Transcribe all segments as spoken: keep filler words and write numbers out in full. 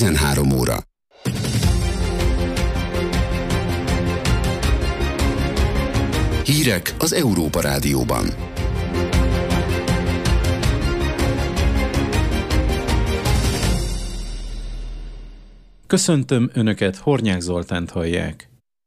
tizenhárom óra. Hírek az Európa Rádióban. Köszöntöm Önöket, Hornyák Zoltánt hallják.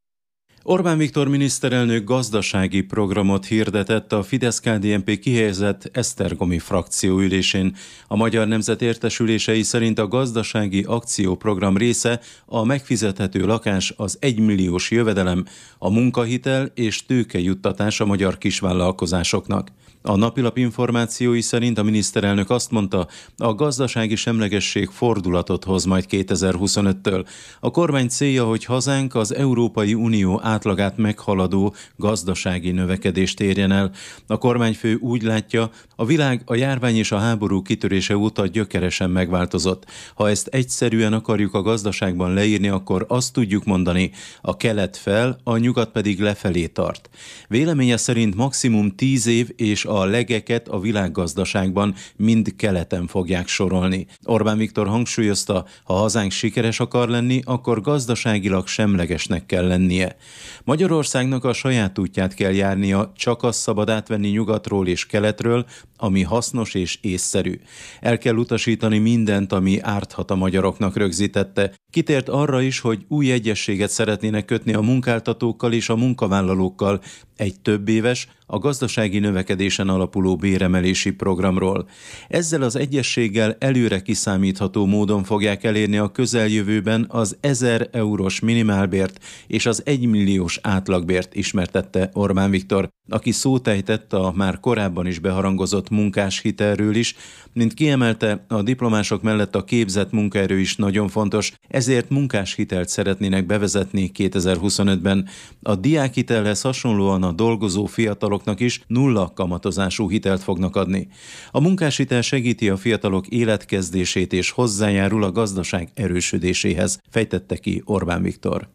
Orbán Viktor miniszterelnök gazdasági programot hirdetett a Fidesz-ká dé en pé kihelyezett esztergomi frakcióülésén. A Magyar Nemzet értesülései szerint a gazdasági akcióprogram része a megfizethető lakás, az egymilliós jövedelem, a munkahitel és tőkejuttatás a magyar kisvállalkozásoknak. A napilap információi szerint a miniszterelnök azt mondta, a gazdasági semlegesség fordulatot hoz majd kétezer-huszonöttől. A kormány célja, hogy hazánk az Európai Unió átlagát meghaladó gazdasági növekedést érjen el. A kormányfő úgy látja, a világ a járvány és a háború kitörése óta gyökeresen megváltozott. Ha ezt egyszerűen akarjuk a gazdaságban leírni, akkor azt tudjuk mondani, a kelet fel, a nyugat pedig lefelé tart. Véleménye szerint maximum tíz év és a legeket a világgazdaságban mind keleten fogják sorolni. Orbán Viktor hangsúlyozta, ha hazánk sikeres akar lenni, akkor gazdaságilag semlegesnek kell lennie. Magyarországnak a saját útját kell járnia, csak azt szabad átvenni nyugatról és keletről, ami hasznos és észszerű. El kell utasítani mindent, ami árthat a magyaroknak, rögzítette. Kitért arra is, hogy új egyezséget szeretnének kötni a munkáltatókkal és a munkavállalókkal egy több éves, a gazdasági növekedésen alapuló béremelési programról. Ezzel az egyezséggel előre kiszámítható módon fogják elérni a közeljövőben az ezer eurós minimálbért és az egymilliós átlagbért, ismertette Orbán Viktor, aki szót ejtett a már korábban is beharangozott munkáshitelről is. Mint kiemelte, a diplomások mellett a képzett munkaerő is nagyon fontos, ezért munkáshitelt szeretnének bevezetni kétezer-huszonötben. A diákhitelhez hasonlóan a dolgozó fiataloknak is nulla kamatozású hitelt fognak adni. A munkáshitel segíti a fiatalok életkezdését és hozzájárul a gazdaság erősödéséhez, fejtette ki Orbán Viktor.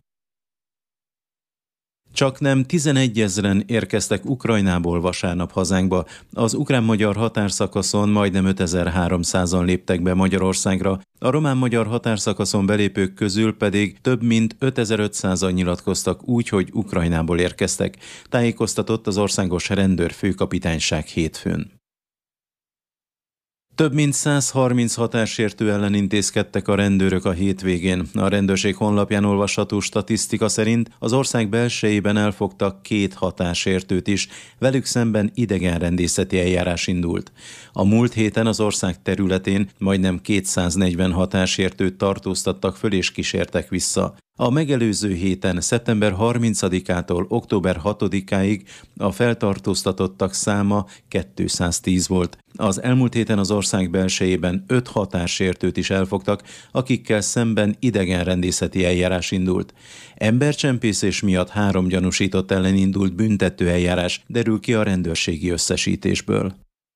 Csaknem tizenegyezren érkeztek Ukrajnából vasárnap hazánkba. Az ukrán-magyar határszakaszon majdnem ötezer-háromszázan léptek be Magyarországra. A román-magyar határszakaszon belépők közül pedig több mint ötezer-ötszázan nyilatkoztak úgy, hogy Ukrajnából érkeztek. Tájékoztatott az országos rendőrfőkapitányság hétfőn. Több mint száz harminc határsértő ellen intézkedtek a rendőrök a hétvégén. A rendőrség honlapján olvasható statisztika szerint az ország belsejében elfogtak két határsértőt is, velük szemben idegenrendészeti eljárás indult. A múlt héten az ország területén majdnem kétszáznegyven határsértőt tartóztattak föl és kísértek vissza. A megelőző héten szeptember harmincadikától október hatodikáig a feltartóztatottak száma kétszáztíz volt. Az elmúlt héten az ország belsejében öt határsértőt is elfogtak, akikkel szemben idegenrendészeti eljárás indult. Embercsempészés miatt három gyanúsított ellen indult büntető eljárás, derül ki a rendőrségi összesítésből.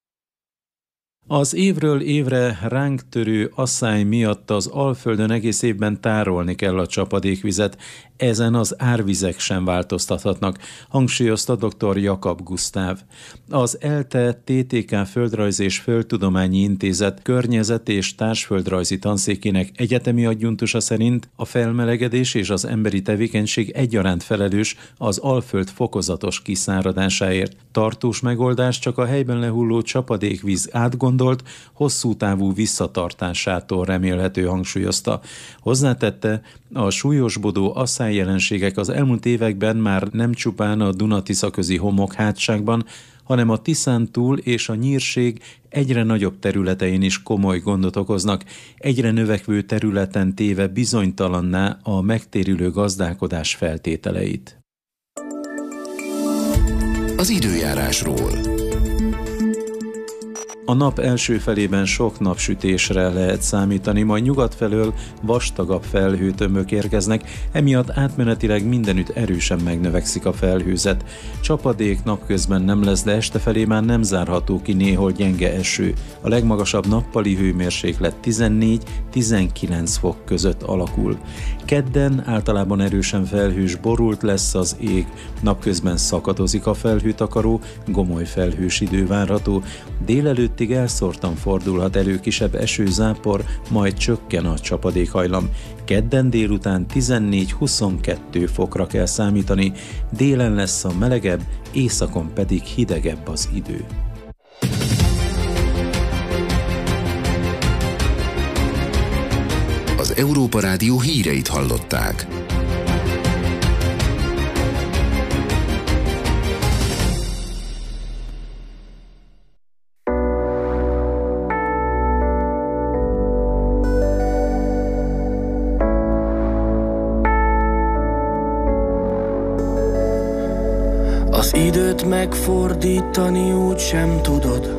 Az évről évre ránk törő asszály miatt az Alföldön egész évben tárolni kell a csapadékvizet, ezen az árvizek sem változtathatnak, hangsúlyozta dr. Jakab Gusztáv. Az ELTE té té ká Földrajz és Földtudományi Intézet környezet- és társföldrajzi tanszékének egyetemi adjunktusa szerint a felmelegedés és az emberi tevékenység egyaránt felelős az Alföld fokozatos kiszáradásáért. Tartós megoldás csak a helyben lehulló csapadékvíz átgondolt, hosszú távú visszatartásától remélhető, hangsúlyozta. Hozzátette, a súlyosbodó asszályjelenségek az elmúlt években már nem csupán a Duna-Tisza közi homokhátságban, hanem a Tiszán túl és a nyírség egyre nagyobb területein is komoly gondot okoznak, egyre növekvő területen téve bizonytalanná a megtérülő gazdálkodás feltételeit. Az időjárásról. A nap első felében sok napsütésre lehet számítani, majd nyugat felől vastagabb felhőtömök érkeznek, emiatt átmenetileg mindenütt erősen megnövekszik a felhőzet. Csapadék napközben nem lesz, de este felé már nem zárható ki néhol gyenge eső. A legmagasabb nappali hőmérséklet tizennégy-tizenkilenc fok között alakul. Kedden általában erősen felhős, borult lesz az ég, napközben szakadozik a felhőtakaró, gomoly felhős idő várható, délelőtt hétig elszórtan fordulhat elő kisebb esőzápor, majd csökken a csapadékhajlam. Kedden délután tizennégy-huszonkettő fokra kell számítani, délen lesz a melegebb, északon pedig hidegebb az idő. Az Európa Rádió híreit hallották. Az időt megfordítani úgy sem tudod,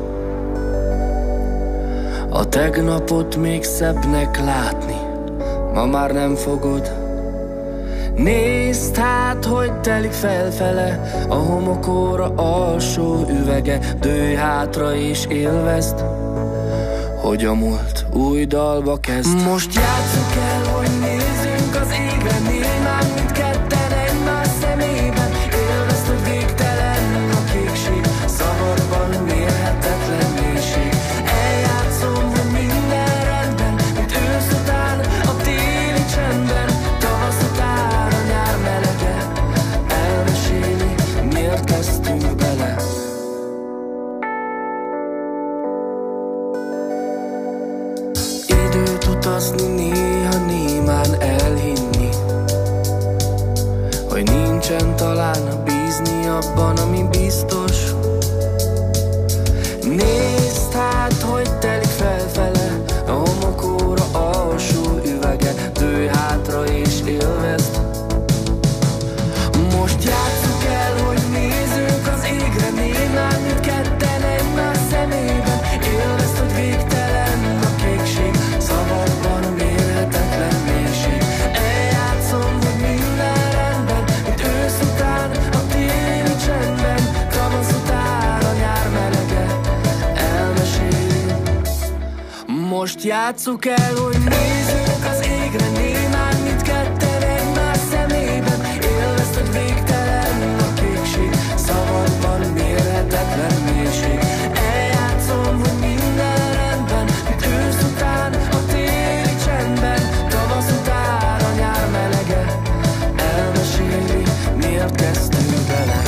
a tegnapot még szebbnek látni ma már nem fogod. Nézd hát, hogy telik felfele a homokóra alsó üvege. Dőj hátra és élvezd, hogy a múlt új dalba kezd. Most játsszuk el, hogy nézzünk az égre, némán mindketten egymás szemében. Élvezd, hogy végtelen a kékség, zavarban mérhetetlen mélység. Eljátszom, hogy minden rendben, mint ősz után a téli csendben, tavasz után a nyár melege. Elmeséli, miért kezdtünk bele. Időt utazni, néha némán elhinni, hogy nincsen talán bízni abban, ami biztos. Nézd hát, hogy telik felfele a homokóra alsó üvege. Dőj hátra és élvezd. Most játsszuk el, hogy nézzünk az égre, némán mindketten egymás szemében. Élvezd, hogy végtelen a kékség, zavarban mérhetetlen mélység. Eljátszom, hogy minden rendben, mint ősz után a téli csendben, tavasz után a nyár melege. Elmeséli. Most játsszuk el, hogy nézzünk az égre, némán mindketten egymás szemében. Élvezd, hogy végtelen a kékség, zavarban mérhetetlen mélység. Eljátszom, hogy minden rendben, mint ősz után a téli csendben, tavasz után a nyár melege. Elmeséli, miért kezdtünk bele.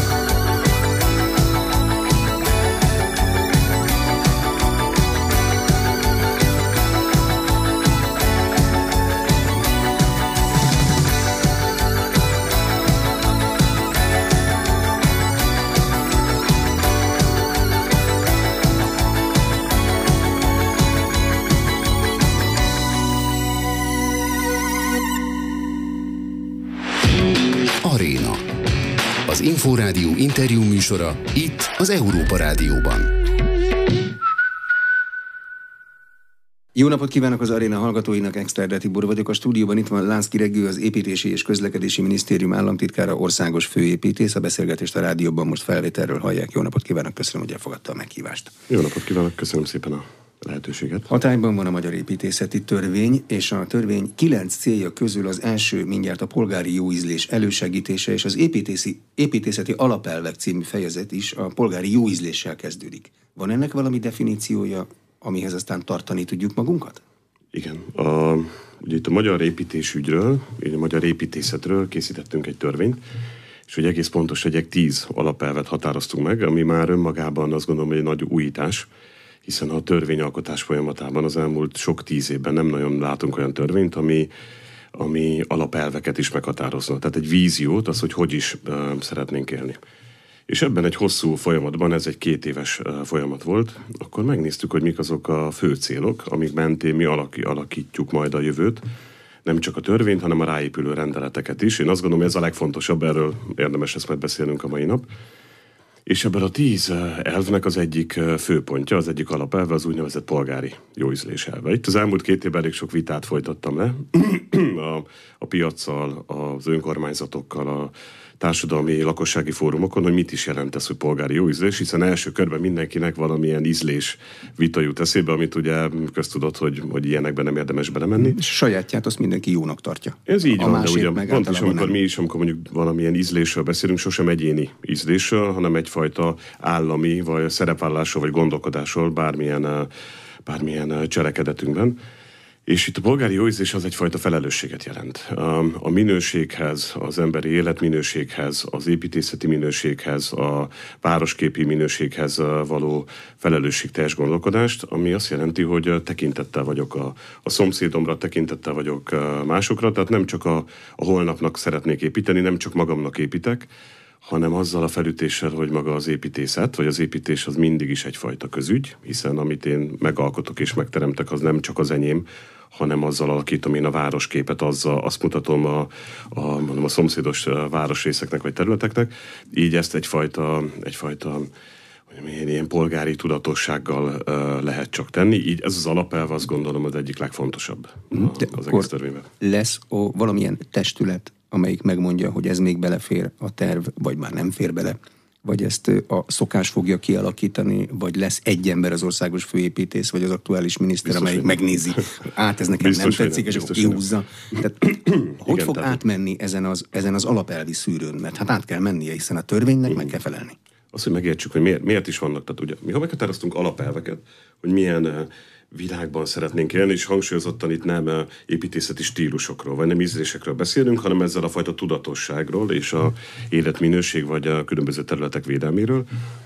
Aréna. Az Inforádió interjú műsora itt az Európa Rádióban. Jó napot kívánok az Aréna hallgatóinak, Exterde Tibor vagyok. A stúdióban itt van Lánszky Regő, az Építési és Közlekedési Minisztérium államtitkára, országos főépítész. A beszélgetést a rádióban most felvételről hallják. Jó napot kívánok, köszönöm, hogy elfogadta a meghívást. Jó napot kívánok, köszönöm szépen a lehetőséget. Hatályban van a magyar építészeti törvény, és a törvény kilenc célja közül az első mindjárt a polgári jóízlés elősegítése, és az építési, építészeti alapelvek című fejezet is a polgári jóízléssel kezdődik. Van ennek valami definíciója, amihez aztán tartani tudjuk magunkat? Igen. A, ugye itt a magyar építésügyről, a magyar építészetről készítettünk egy törvényt, és hogy egész pontos legyek, tíz alapelvet határoztunk meg, ami már önmagában azt gondolom, hogy egy nagy újítás, hiszen a törvényalkotás folyamatában az elmúlt sok tíz évben nem nagyon látunk olyan törvényt, ami, ami alapelveket is meghatározna. Tehát egy víziót, az, hogy hogy is uh, szeretnénk élni. És ebben egy hosszú folyamatban, ez egy két éves uh, folyamat volt, akkor megnéztük, hogy mik azok a fő célok, amik mentén mi alaki, alakítjuk majd a jövőt, nem csak a törvényt, hanem a ráépülő rendeleteket is. Én azt gondolom, hogy ez a legfontosabb, erről érdemes ezt majd beszélnünk a mai nap. És ebben a tíz elvnek az egyik főpontja, az egyik alapelve az úgynevezett polgári jóízlés elve. Itt az elmúlt két évben elég sok vitát folytattam le a, a piaccal, az önkormányzatokkal, a társadalmi lakossági fórumokon, hogy mit is jelent ez, hogy polgári jó ízlés, hiszen első körben mindenkinek valamilyen ízlés vita jut eszébe, amit ugye köztudott, hogy, hogy ilyenekben nem érdemes belemenni. És sajátját azt mindenki jónak tartja. Ez így a van, de ugye pont is, amikor nem. mi is, amikor mondjuk valamilyen ízlésről beszélünk, sosem egyéni ízlésről, hanem egyfajta állami, vagy szerepvállásról, vagy gondolkodásról bármilyen, bármilyen cselekedetünkben. És itt a polgári jóízlés az egyfajta felelősséget jelent. A minőséghez, az emberi életminőséghez, az építészeti minőséghez, a városképi minőséghez való felelősségteljes gondolkodást, ami azt jelenti, hogy tekintettel vagyok a, a szomszédomra, tekintettel vagyok másokra, tehát nem csak a, a holnapnak szeretnék építeni, nem csak magamnak építek, hanem azzal a felütéssel, hogy maga az építészet, vagy az építés az mindig is egyfajta közügy, hiszen amit én megalkotok és megteremtek, az nem csak az enyém, hanem azzal alakítom én a városképet, azzal azt mutatom a, a, mondom, a szomszédos városrészeknek vagy területeknek. Így ezt egyfajta, egyfajta mondjam, ilyen polgári tudatossággal uh, lehet csak tenni. Így ez az alapelv, azt gondolom, az egyik legfontosabb a, az egész törvényben. Lesz ó, valamilyen testület, amelyik megmondja, hogy ez még belefér a terv, vagy már nem fér bele, vagy ezt a szokás fogja kialakítani, vagy lesz egy ember az országos főépítész, vagy az aktuális miniszter, biztos, amelyik megnézi, át ez nekem biztos, nem tetszik, és akkor kihúzza. Tehát, hogy igen, fog tehát átmenni ezen az, ezen az alapelvi szűrőn? Mert hát át kell mennie, hiszen a törvénynek meg kell felelni. Azt, hogy megértsük, hogy miért, miért is vannak. Tehát ugye, mi ha meghatároztunk alapelveket, hogy milyen világban szeretnénk élni, és hangsúlyozottan itt nem építészeti stílusokról, vagy nem ízlésekről beszélünk, hanem ezzel a fajta tudatosságról és a életminőség, vagy a különböző területek védelméről.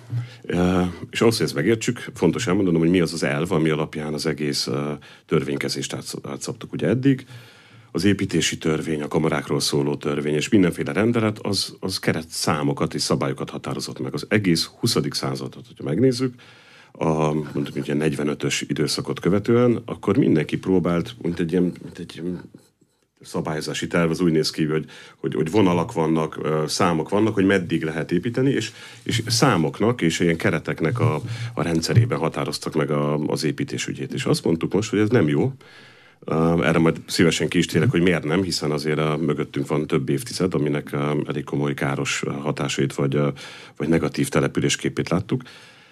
És ahhoz, hogy ezt megértsük, fontos elmondanom, hogy mi az az elv, ami alapján az egész törvénykezést átszabtuk ugye eddig. Az építési törvény, a kamarákról szóló törvény, és mindenféle rendelet, az, az keret számokat és szabályokat határozott meg. Az egész huszadik századot, hogyha megnézzük, a mondjuk egy negyvenötös időszakot követően, akkor mindenki próbált, mint egy ilyen, mint egy szabályozási terv, az úgy néz ki, hogy, hogy, hogy vonalak vannak, számok vannak, hogy meddig lehet építeni, és, és számoknak és ilyen kereteknek a, a rendszerében határoztak meg a, az építés ügyét. És azt mondtuk most, hogy ez nem jó. Erre majd szívesen ki is térek, hogy miért nem, hiszen azért a mögöttünk van több évtized, aminek elég komoly káros hatásait, vagy, vagy negatív településképét láttuk.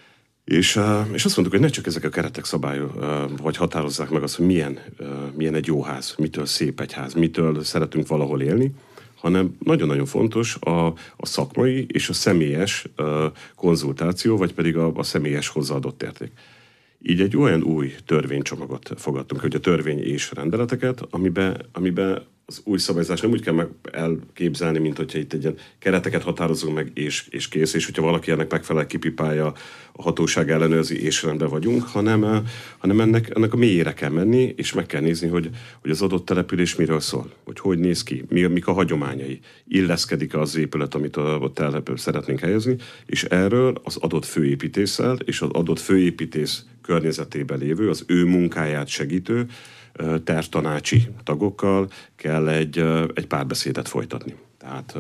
És, és azt mondtuk, hogy ne csak ezek a keretek szabályok, vagy határozzák meg azt, hogy milyen, milyen egy jó ház, mitől szép egy ház, mitől szeretünk valahol élni, hanem nagyon-nagyon fontos a, a szakmai és a személyes konzultáció, vagy pedig a, a személyes hozzáadott érték. Így egy olyan új törvénycsomagot fogadtunk, hogy a törvény és rendeleteket, amiben, amiben az új szabályozás nem úgy kell meg elképzelni, mint hogyha itt egy ilyen kereteket határozunk meg, és, és kész, és hogyha valaki ennek megfelel, kipipálja, a hatóság ellenőrzi, és rendben vagyunk, hanem, hanem ennek, ennek a mélyére kell menni, és meg kell nézni, hogy, hogy az adott település miről szól, hogy hogy néz ki, mi, mik a hagyományai, illeszkedik az épület, amit ott el szeretnénk helyezni, és erről az adott főépítéssel és az adott főépítész környezetében lévő, az ő munkáját segítő tervtanácsi tagokkal kell egy, egy párbeszédet folytatni. Tehát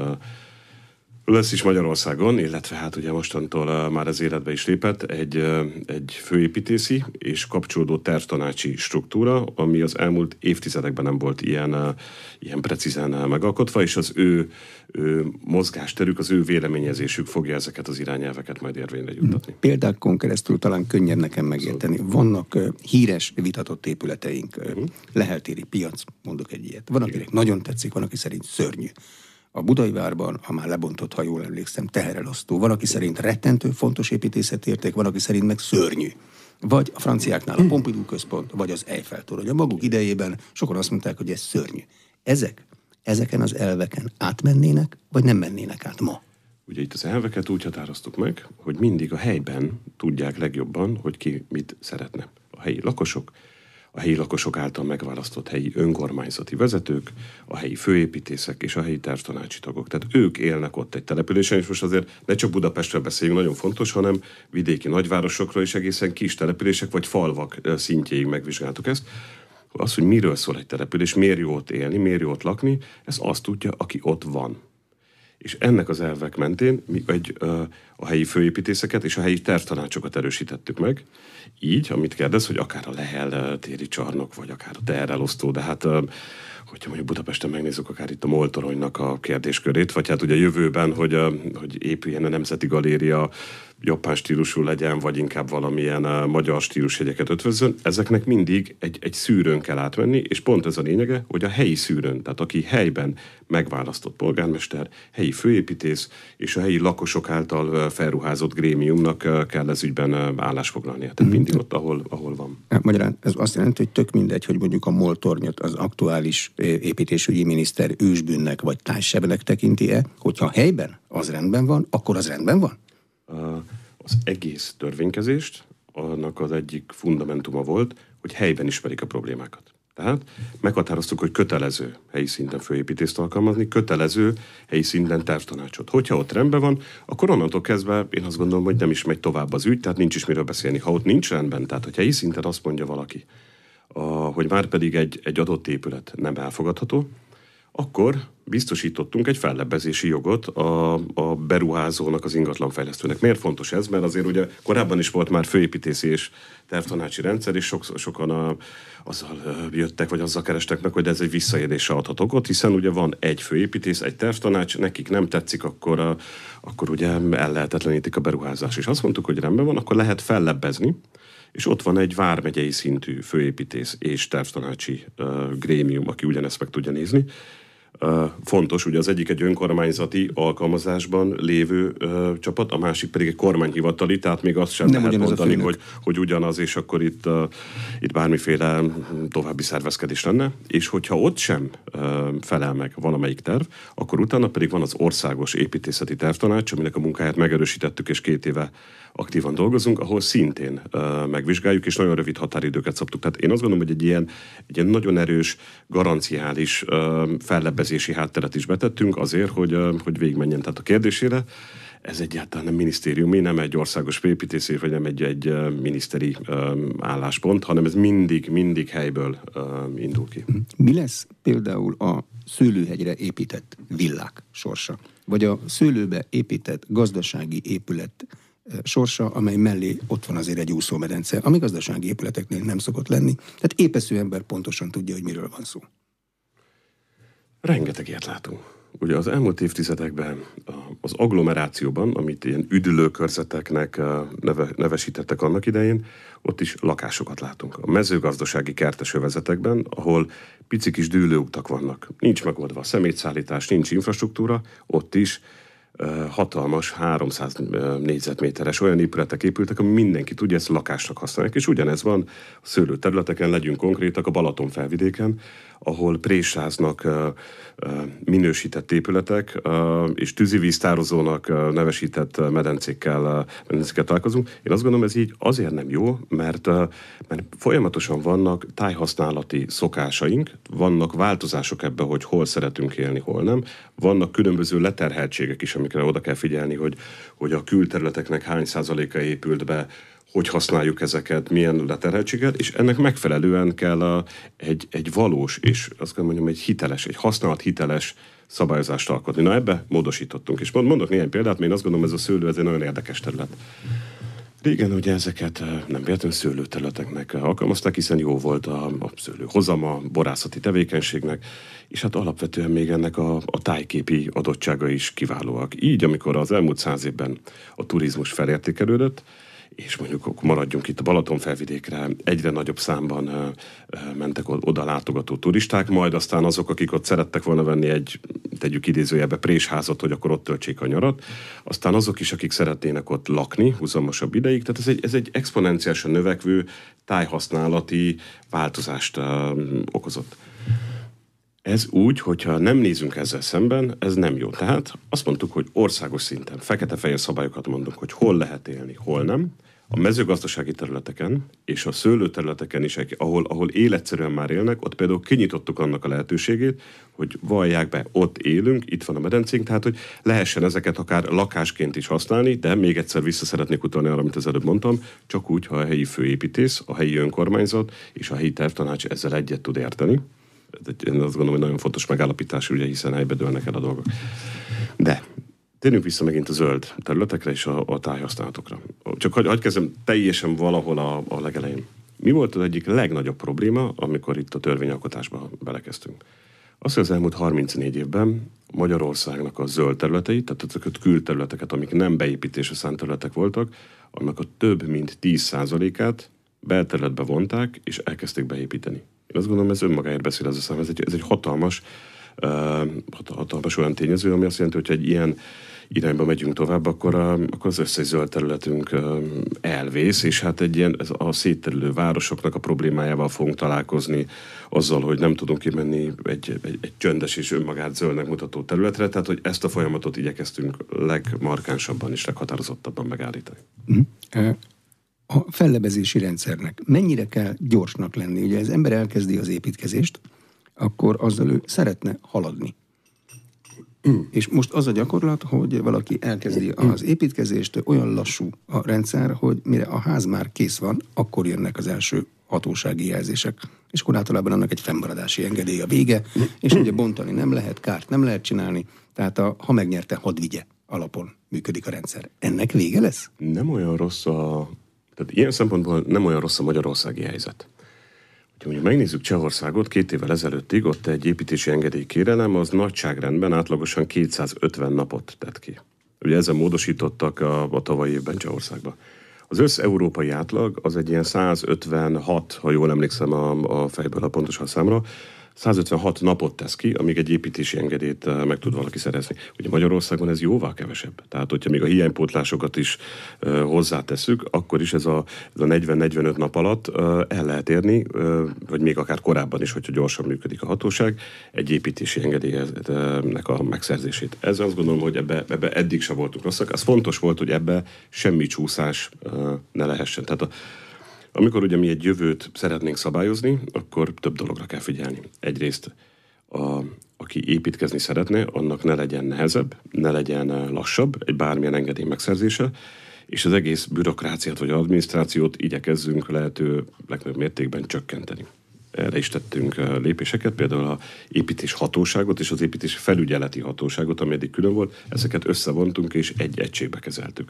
lesz is Magyarországon, illetve hát ugye mostantól már az életbe is lépett egy, egy főépítészi és kapcsolódó tervtanácsi struktúra, ami az elmúlt évtizedekben nem volt ilyen, ilyen precízen megalkotva, és az ő, ő mozgásterük, az ő véleményezésük fogja ezeket az irányelveket majd érvényre juttatni. Példákon keresztül talán könnyebb nekem megérteni. Vannak uh, híres, vitatott épületeink, uh, Leheltéri piac, mondok egy ilyet. Van, akinek nagyon tetszik, van, aki szerint szörnyű. A Budai várban, ha már lebontott, ha jól emlékszem, teherelosztó. Van, aki szerint rettentő fontos építészetérték, van, aki szerint meg szörnyű. Vagy a franciáknál a Pompidou központ, vagy az Eiffel-torony. A maguk idejében sokan azt mondták, hogy ez szörnyű. Ezek, ezeken az elveken átmennének, vagy nem mennének át ma? Ugye itt az elveket úgy határoztuk meg, hogy mindig a helyben tudják legjobban, hogy ki mit szeretne. A helyi lakosok, a helyi lakosok által megválasztott helyi önkormányzati vezetők, a helyi főépítészek és a helyi tervtanácsi tagok. Tehát ők élnek ott egy településen, és most azért ne csak Budapestről beszéljünk, nagyon fontos, hanem vidéki nagyvárosokról is egészen kis települések vagy falvak szintjéig megvizsgáltuk ezt. Az, hogy miről szól egy település, miért jó ott élni, miért jó ott lakni, ez azt tudja, aki ott van. És ennek az elvek mentén mi egy, a helyi főépítészeket és a helyi tervtanácsokat erősítettük meg. Így, amit kérdez, hogy akár a Lehel téri csarnok, vagy akár a teherelosztó, de hát hogyha mondjuk Budapesten megnézzük akár itt a Moltoronynak a kérdéskörét, vagy hát ugye jövőben, hogy, hogy épüljen a Nemzeti Galéria, japán stílusú legyen, vagy inkább valamilyen uh, magyar stílusjegyeket ötvözzön, ezeknek mindig egy, egy szűrőn kell átmenni, és pont ez a lényege, hogy a helyi szűrőn, tehát aki helyben megválasztott polgármester, helyi főépítész és a helyi lakosok által uh, felruházott grémiumnak uh, kell ez ügyben uh, állásfoglalnia. Tehát mindig ott, ahol, ahol van. Magyarán ez azt jelenti, hogy tök mindegy, hogy mondjuk a Moltornyot az aktuális építésügyi miniszter ősbűnnek vagy társsebnek tekinti-e, hogyha helyben az rendben van, akkor az rendben van? Az egész törvénykezést, annak az egyik fundamentuma volt, hogy helyben ismerik a problémákat. Tehát meghatároztuk, hogy kötelező helyi szinten főépítést alkalmazni, kötelező helyi szinten tervtanácsot. Hogyha ott rendben van, akkor onnantól kezdve én azt gondolom, hogy nem is megy tovább az ügy, tehát nincs is miről beszélni. Ha ott nincs rendben, tehát hogy helyi szinten azt mondja valaki, a, hogy már pedig egy, egy adott épület nem elfogadható, akkor biztosítottunk egy fellebbezési jogot a, a beruházónak, az ingatlanfejlesztőnek. Miért fontos ez? Mert azért ugye korábban is volt már főépítési és tervtanácsi rendszer, és sok, sokan a, azzal jöttek, vagy azzal kerestek meg, hogy ez egy visszaélésre adhat okot, hiszen ugye van egy főépítész, egy tervtanács, nekik nem tetszik, akkor, a, akkor ugye ellehetetlenítik a beruházás. És azt mondtuk, hogy rendben van, akkor lehet fellebbezni, és ott van egy vármegyei szintű főépítész és tervtanácsi uh, grémium, aki ugyanezt meg tudja nézni. Uh, fontos, ugye az egyik egy önkormányzati alkalmazásban lévő uh, csapat, a másik pedig egy kormányhivatali, tehát még azt sem nem lehet mondani, hogy, hogy ugyanaz, és akkor itt, uh, itt bármiféle további szervezkedés lenne, és hogyha ott sem uh, felel meg valamelyik terv, akkor utána pedig van az Országos Építészeti Tervtanács, aminek a munkáját megerősítettük, és két éve aktívan dolgozunk, ahol szintén uh, megvizsgáljuk, és nagyon rövid határidőket szabtuk. Tehát én azt gondolom, hogy egy ilyen, egy ilyen nagyon erős, garanciális uh, fellebbezési hátteret is betettünk azért, hogy, uh, hogy végigmenjen. Tehát a kérdésére ez egyáltalán nem minisztériumi, nem egy országos főépítészé, vagy nem egy, egy uh, miniszteri uh, álláspont, hanem ez mindig, mindig helyből uh, indul ki. Mi lesz például a Szőlőhegyre épített villák sorsa? Vagy a szőlőbe épített gazdasági épület sorsa, amely mellé ott van azért egy úszómedence, ami gazdasági épületeknél nem szokott lenni. Tehát épeszű ember pontosan tudja, hogy miről van szó. Rengeteg ilyet látunk. Ugye az elmúlt évtizedekben az agglomerációban, amit ilyen üdülőkörzeteknek neve, nevesítettek annak idején, ott is lakásokat látunk. A mezőgazdasági kertes övezetekben, ahol pici kis dűlőutak vannak. Nincs megoldva a szemétszállítás, nincs infrastruktúra, ott is hatalmas, háromszáz négyzetméteres olyan épületek épültek, ami mindenki tudja, ezt lakásnak használják. És ugyanez van a szőlőterületeken, legyünk konkrétak, a Balaton felvidéken, ahol présáznak minősített épületek és tűzivíztározónak nevesített medencékkel, medencékkel találkozunk. Én azt gondolom, ez így azért nem jó, mert, mert folyamatosan vannak tájhasználati szokásaink, vannak változások ebben, hogy hol szeretünk élni, hol nem. Vannak különböző leterheltségek is, amikre oda kell figyelni, hogy, hogy a külterületeknek hány százaléka épült be, hogy használjuk ezeket, milyen leterheltséget, és ennek megfelelően kell a, egy, egy valós, és azt kell mondjam, egy hiteles, egy használat hiteles szabályozást alkotni. Na ebbe módosítottunk. És mondok néhány példát, mert én azt gondolom, ez a szőlő, ez egy nagyon érdekes terület. Régen ugye ezeket nem véletlenül szőlőterületeknek alkalmazták, hiszen jó volt a, a szőlő hozama, borászati tevékenységnek, és hát alapvetően még ennek a, a tájképi adottsága is kiválóak. Így, amikor az elmúlt száz évben a turizmus felértékelődött, és mondjuk maradjunk itt a Balaton felvidékre, egyre nagyobb számban uh, uh, mentek oda látogató turisták, majd aztán azok, akik ott szerettek volna venni egy, tegyük idézőjelbe, présházat, hogy akkor ott töltsék a nyarat, aztán azok is, akik szeretnének ott lakni húzamosabb ideig, tehát ez egy, ez egy exponenciálisan növekvő tájhasználati változást uh, okozott. Ez úgy, hogyha nem nézünk ezzel szemben, ez nem jó. Tehát azt mondtuk, hogy országos szinten fekete-fehér szabályokat mondunk, hogy hol lehet élni, hol nem. A mezőgazdasági területeken és a szőlőterületeken is, ahol, ahol életszerűen már élnek, ott például kinyitottuk annak a lehetőségét, hogy vallják be, ott élünk, itt van a medencénk, tehát hogy lehessen ezeket akár lakásként is használni, de még egyszer vissza szeretnék utalni arra, amit az előbb mondtam, csak úgy, ha a helyi főépítész, a helyi önkormányzat és a helyi tervtanács ezzel egyet tud érteni. Én azt gondolom, hogy nagyon fontos megállapítás, ugye, hiszen helybe dőlnek el a dolgok. De térjünk vissza megint a zöld területekre és a, a tájhasználatokra. Csak hagy, hagy kezdem teljesen valahol a, a legelején. Mi volt az egyik legnagyobb probléma, amikor itt a törvényalkotásba belekezdtünk? Az, hogy az elmúlt harmincnégy évben Magyarországnak a zöld területeit, tehát azokat külterületeket, amik nem beépítésre szánt területek voltak, annak a több mint tíz százalékát belterületbe vonták, és elkezdték beépíteni. Én azt gondolom, ez önmagáért beszél ez a szám. Ez egy, ez egy hatalmas, uh, hatalmas olyan tényező, ami azt jelenti, hogy egy ilyen irányba megyünk tovább, akkor, a, akkor az összes zöld területünk elvész, és hát egy ilyen ez a szétterülő városoknak a problémájával fogunk találkozni, azzal, hogy nem tudunk kimenni egy, egy, egy csöndes és önmagát zöldnek mutató területre, tehát hogy ezt a folyamatot igyekeztünk legmarkánsabban és leghatározottabban megállítani. A fellebezési rendszernek mennyire kell gyorsnak lenni? Ugye az ember elkezdi az építkezést, akkor azzal ő szeretne haladni. Mm. És most az a gyakorlat, hogy valaki elkezdi az építkezést, olyan lassú a rendszer, hogy mire a ház már kész van, akkor jönnek az első hatósági jelzések. És akkor általában annak egy fennmaradási engedély a vége, és ugye bontani nem lehet, kárt nem lehet csinálni, tehát a, ha megnyerte, hadd vigye alapon működik a rendszer. Ennek vége lesz? Nem olyan rossz a... Tehát ilyen szempontból nem olyan rossz a magyarországi helyzet. Ha mondjuk megnézzük Csehországot, két évvel ezelőttig ott egy építési engedélykérelem, az nagyságrendben átlagosan kétszázötven napot tett ki. Ugye ezzel módosítottak a, a tavalyi évben Csehországban. Az össz-európai átlag az egy ilyen százötvenhat, ha jól emlékszem a, a fejből a pontosan számra, százötvenhat napot tesz ki, amíg egy építési engedélyt meg tud valaki szerezni. Ugye Magyarországon ez jóval kevesebb. Tehát, hogyha még a hiánypótlásokat is uh, hozzátesszük, akkor is ez a, ez a negyven-negyvenöt nap alatt uh, el lehet érni, uh, vagy még akár korábban is, hogyha gyorsan működik a hatóság, egy építési engedélynek a megszerzését. Ez azt gondolom, hogy ebbe, ebbe eddig sem voltunk rosszak. Az fontos volt, hogy ebbe semmi csúszás uh, ne lehessen. Tehát a Amikor ugye mi egy jövőt szeretnénk szabályozni, akkor több dologra kell figyelni. Egyrészt, a, aki építkezni szeretne, annak ne legyen nehezebb, ne legyen lassabb egy bármilyen engedély megszerzése, és az egész bürokráciát vagy adminisztrációt igyekezzünk lehető legnagyobb mértékben csökkenteni. Erre is tettünk lépéseket, például az építés hatóságot és az építés felügyeleti hatóságot, ami eddig külön volt, ezeket összevontunk és egy egységbe kezeltük.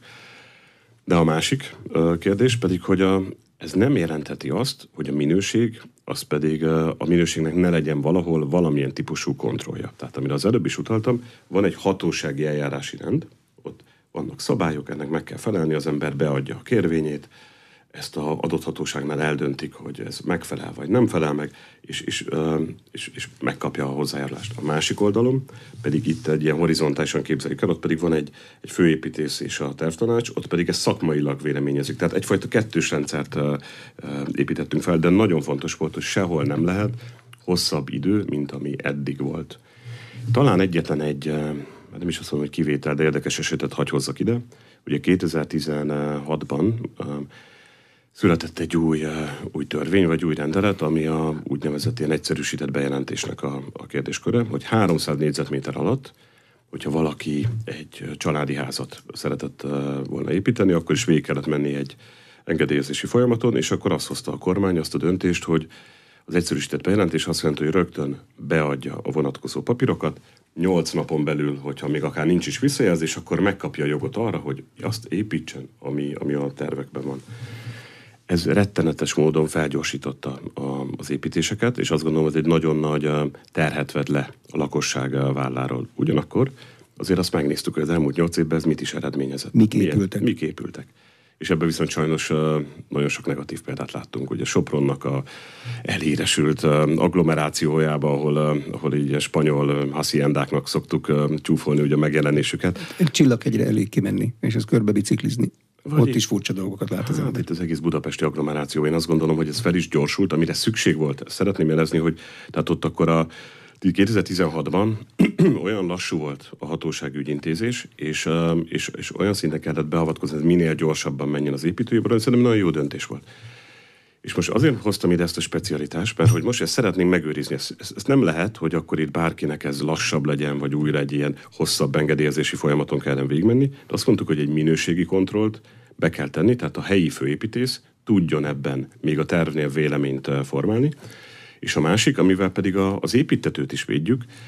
De a másik kérdés pedig, hogy a ez nem jelentheti azt, hogy a minőség, az pedig a minőségnek ne legyen valahol valamilyen típusú kontrollja. Tehát amire az előbb is utaltam, van egy hatósági eljárási rend, ott vannak szabályok, ennek meg kell felelni, az ember beadja a kérvényét, ezt az adott hatóságnál eldöntik, hogy ez megfelel vagy nem felel meg, és, és, és, és megkapja a hozzájárulást. A másik oldalon pedig itt egy ilyen horizontálisan képzeljük el, ott pedig van egy, egy főépítész és a tervtanács, ott pedig ez szakmailag véleményezik. Tehát egyfajta kettős rendszert építettünk fel, de nagyon fontos volt, hogy sehol nem lehet hosszabb idő, mint ami eddig volt. Talán egyetlen egy, nem is azt mondom, hogy kivétel, de érdekes esetet hagy hozzak ide. Ugye kétezer-tizenhatban született egy új, új törvény, vagy új rendelet, ami a úgynevezett ilyen egyszerűsített bejelentésnek a, a kérdésköre, hogy háromszáz négyzetméter alatt, hogyha valaki egy családi házat szeretett volna építeni, akkor is végig kellett menni egy engedélyezési folyamaton, és akkor azt hozta a kormány azt a döntést, hogy az egyszerűsített bejelentés azt jelenti, hogy rögtön beadja a vonatkozó papírokat, nyolc napon belül, hogyha még akár nincs is visszajelzés, akkor megkapja a jogot arra, hogy azt építsen, ami, ami a tervekben van. Ez rettenetes módon felgyorsította a, az építéseket, és azt gondolom, hogy egy nagyon nagy terhet vett le a lakosság válláról. Ugyanakkor azért azt megnéztük, hogy az elmúlt nyolc évben ez mit is eredményezett. Mik épültek? Mik épültek. És ebben viszont sajnos nagyon sok negatív példát láttunk. Ugye Sopronnak a elhíresült agglomerációjába, ahol, ahol így spanyol haciendáknak szoktuk csúfolni ugye a megjelenésüket. Csillagegyre elég kimenni, és ez körbe biciklizni. Vagy ott is furcsa dolgokat lát az ember. Hát itt az egész budapesti agglomeráció. Én azt gondolom, hogy ez fel is gyorsult, amire szükség volt. Szeretném jelezni, hogy tehát ott akkor a kétezer-tizenhatban olyan lassú volt a hatósági ügyintézés, és, és, és olyan szinten kellett beavatkozni, hogy minél gyorsabban menjen az építőipar, hogy szerintem nagyon jó döntés volt. És most azért hoztam ide ezt a specialitást, mert hogy most ezt szeretnénk megőrizni. Ezt, ezt nem lehet, hogy akkor itt bárkinek ez lassabb legyen, vagy újra egy ilyen hosszabb engedélyezési folyamaton kellene végigmenni. De azt mondtuk, hogy egy minőségi kontrollt be kell tenni, tehát a helyi főépítész tudjon ebben még a tervnél véleményt formálni. És a másik, amivel pedig a, az építtetőt is védjük,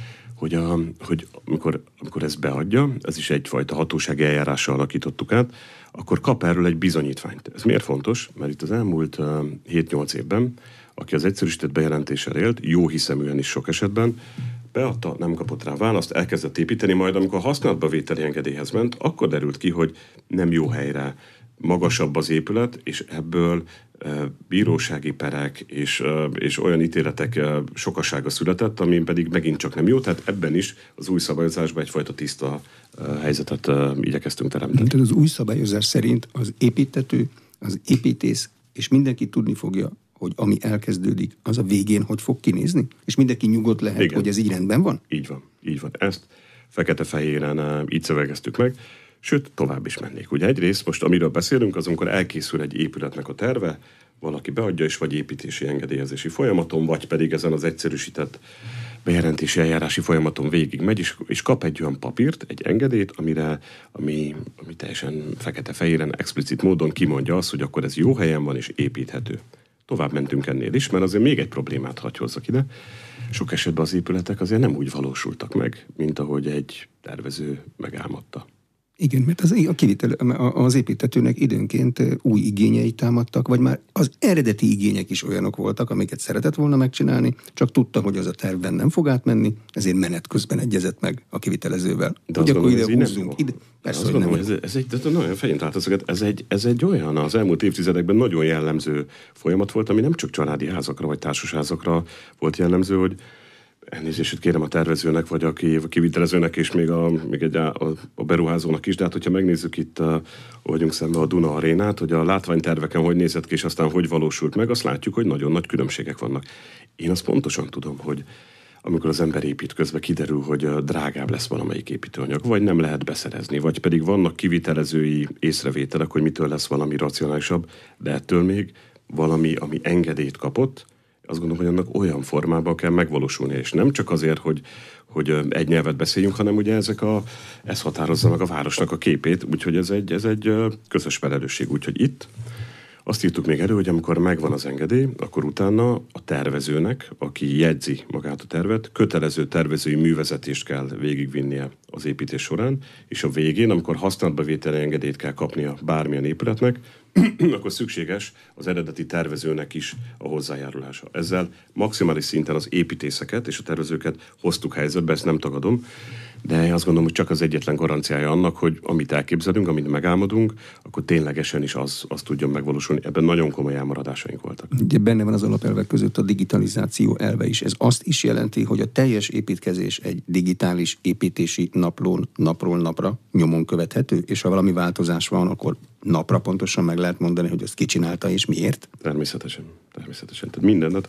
hogy, a, hogy amikor, amikor ezt beadja, ez is egyfajta hatósági eljárással alakítottuk át, akkor kap erről egy bizonyítványt. Ez miért fontos? Mert itt az elmúlt uh, hét-nyolc évben, aki az egyszerűsített bejelentéssel élt, jó hiszeműen is sok esetben, beadta, nem kapott rá választ, elkezdett építeni, majd amikor a használatba vételi engedélyhez ment, akkor derült ki, hogy nem jó helyre, magasabb az épület, és ebből uh, bírósági perek és, uh, és olyan ítéletek uh, sokasága született, ami pedig megint csak nem jó, tehát ebben is az új szabályozásban egyfajta tiszta uh, helyzetet uh, igyekeztünk teremteni. Tehát az új szabályozás szerint az építető, az építész, és mindenki tudni fogja, hogy ami elkezdődik, az a végén hogy fog kinézni? És mindenki nyugodt lehet, igen, hogy ez így rendben van? Így van, így van. Ezt fekete-fehéren uh, így szövegeztük meg, sőt, tovább is mennék. Ugye egyrészt most, amiről beszélünk, az amikor elkészül egy épületnek a terve, valaki beadja, és vagy építési engedélyezési folyamaton, vagy pedig ezen az egyszerűsített bejelentési eljárási folyamaton végig megy, és, és kap egy olyan papírt, egy engedélyt, amire, ami, ami teljesen fekete-fehéren, explicit módon kimondja azt, hogy akkor ez jó helyen van, és építhető. Tovább mentünk ennél is, mert azért még egy problémát hagy hozzak ide. Sok esetben az épületek azért nem úgy valósultak meg, mint ahogy egy tervező megálmodta. Igen, mert az, a kivitel, az építetőnek időnként új igényei támadtak, vagy már az eredeti igények is olyanok voltak, amiket szeretett volna megcsinálni, csak tudta, hogy az a tervben nem fog átmenni, ezért menet közben egyezett meg a kivitelezővel. De azt gondolom, ide ez húzzunk, ide. Persze, hogy gondolom, nem. Ez, ez egy, de nagyon fején tartozik, ez egy, ez egy olyan az elmúlt évtizedekben nagyon jellemző folyamat volt, ami nem csak családi házakra vagy társasházakra volt jellemző, hogy elnézést kérem a tervezőnek, vagy a kivitelezőnek, és még, a, még egy a, a beruházónak is, de hát hogyha megnézzük itt, a, vagyunk szemben a Duna Arénát, hogy a látványterveken hogy nézett ki, és aztán hogy valósult meg, azt látjuk, hogy nagyon nagy különbségek vannak. Én azt pontosan tudom, hogy amikor az ember épít közben, kiderül, hogy drágább lesz valamelyik építőanyag, vagy nem lehet beszerezni, vagy pedig vannak kivitelezői észrevételek, hogy mitől lesz valami racionálisabb, de ettől még valami, ami engedélyt kapott, azt gondolom, hogy annak olyan formában kell megvalósulni, és nem csak azért, hogy, hogy egy nyelvet beszéljünk, hanem ugye ezek a, ez határozza meg a városnak a képét, úgyhogy ez egy, ez egy közös felelősség. Úgyhogy itt azt írtuk még elő, hogy amikor megvan az engedély, akkor utána a tervezőnek, aki jegyzi magát a tervet, kötelező tervezői művezetést kell végigvinnie az építés során, és a végén, amikor használatba vételi engedélyt kell kapnia bármilyen épületnek, akkor szükséges az eredeti tervezőnek is a hozzájárulása. Ezzel maximális szinten az építészeket és a tervezőket hoztuk helyzetbe, ezt nem tagadom, de azt gondolom, hogy csak az egyetlen garanciája annak, hogy amit elképzelünk, amit megálmodunk, akkor ténylegesen is az, az tudjon megvalósulni. Ebben nagyon komoly elmaradásaink voltak. Ugye benne van az alapelvek között a digitalizáció elve is. Ez azt is jelenti, hogy a teljes építkezés egy digitális építési naplón napról napra nyomon követhető, és ha valami változás van, akkor napra pontosan meg lehet mondani, hogy azt ki csinálta és miért? Természetesen. Természetesen. Tehát mindent.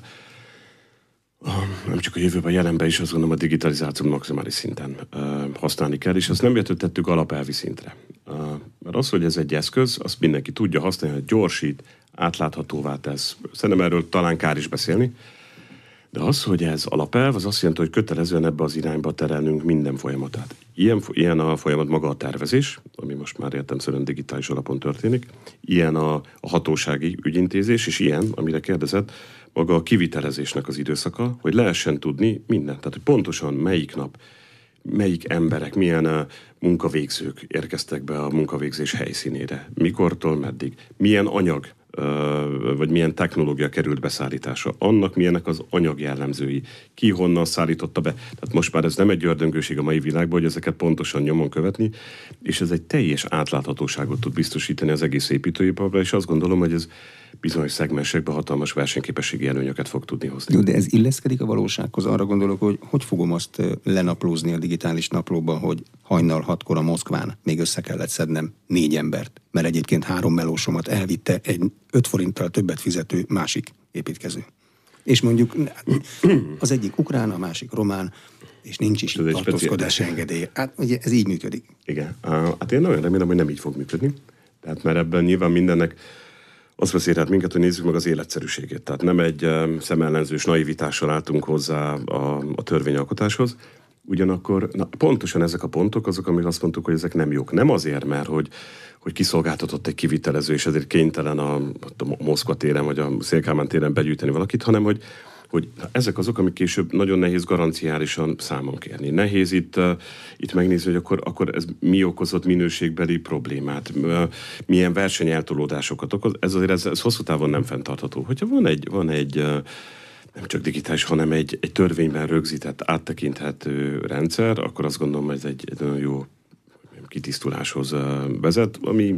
Nem csak a jövőben, a jelenben is azt gondolom, a digitalizáció maximális szinten uh, használni kell, és azt nem tettük alapelvi szintre. Uh, mert az, hogy ez egy eszköz, azt mindenki tudja használni, hogy gyorsít, átláthatóvá tesz. Szerintem erről talán kár is beszélni, de az, hogy ez alapelv, az azt jelenti, hogy kötelezően ebbe az irányba terelnünk minden folyamatát. Ilyen, ilyen a folyamat maga a tervezés, ami most már értelemszerűen digitális alapon történik, ilyen a, a hatósági ügyintézés, és ilyen, amire kérdezett, maga a kivitelezésnek az időszaka, hogy lehessen tudni mindent. Tehát, hogy pontosan melyik nap, melyik emberek, milyen uh, munkavégzők érkeztek be a munkavégzés helyszínére, mikortól meddig, milyen anyag, uh, vagy milyen technológia került beszállításra, annak milyenek az anyag jellemzői, ki honnan szállította be. Tehát most már ez nem egy ördöngőség a mai világban, hogy ezeket pontosan nyomon követni, és ez egy teljes átláthatóságot tud biztosítani az egész építőiparban, és azt gondolom, hogy ez bizonyos szegmensekben hatalmas versenyképességi előnyöket fog tudni hozni. Jó, de ez illeszkedik a valósághoz. Arra gondolok, hogy hogy fogom azt lenaplózni a digitális naplóban, hogy hajnal hatkor a Moszkván még össze kellett szednem négy embert, mert egyébként három melósomat elvitte egy öt forinttal többet fizető másik építkező. És mondjuk az egyik ukrán, a másik román, és nincs is tartózkodási engedély. Hát ugye ez így működik. Igen. Hát én nagyon remélem, hogy nem így fog működni. Tehát mert ebben nyilván mindennek azt vezérelt minket, hogy nézzük meg az életszerűségét. Tehát nem egy um, szemellenzős naivitással álltunk hozzá a, a törvényalkotáshoz. Ugyanakkor na, pontosan ezek a pontok azok, amik azt mondtuk, hogy ezek nem jók. Nem azért, mert hogy, hogy kiszolgáltatott egy kivitelező, és ezért kénytelen a, a Moszkva téren vagy a Szél Kálmán téren begyűjteni valakit, hanem hogy hogy ezek azok, amik később nagyon nehéz garanciálisan számon kérni. Nehéz itt, uh, itt megnézni, hogy akkor, akkor ez mi okozott minőségbeli problémát, uh, milyen versenyeltolódásokat okoz. Ez azért ez, ez hosszú távon nem fenntartható. Hogyha van egy, van egy uh, nem csak digitális, hanem egy, egy törvényben rögzített, áttekinthető rendszer, akkor azt gondolom, hogy ez egy, egy nagyon jó kitisztuláshoz uh, vezet, ami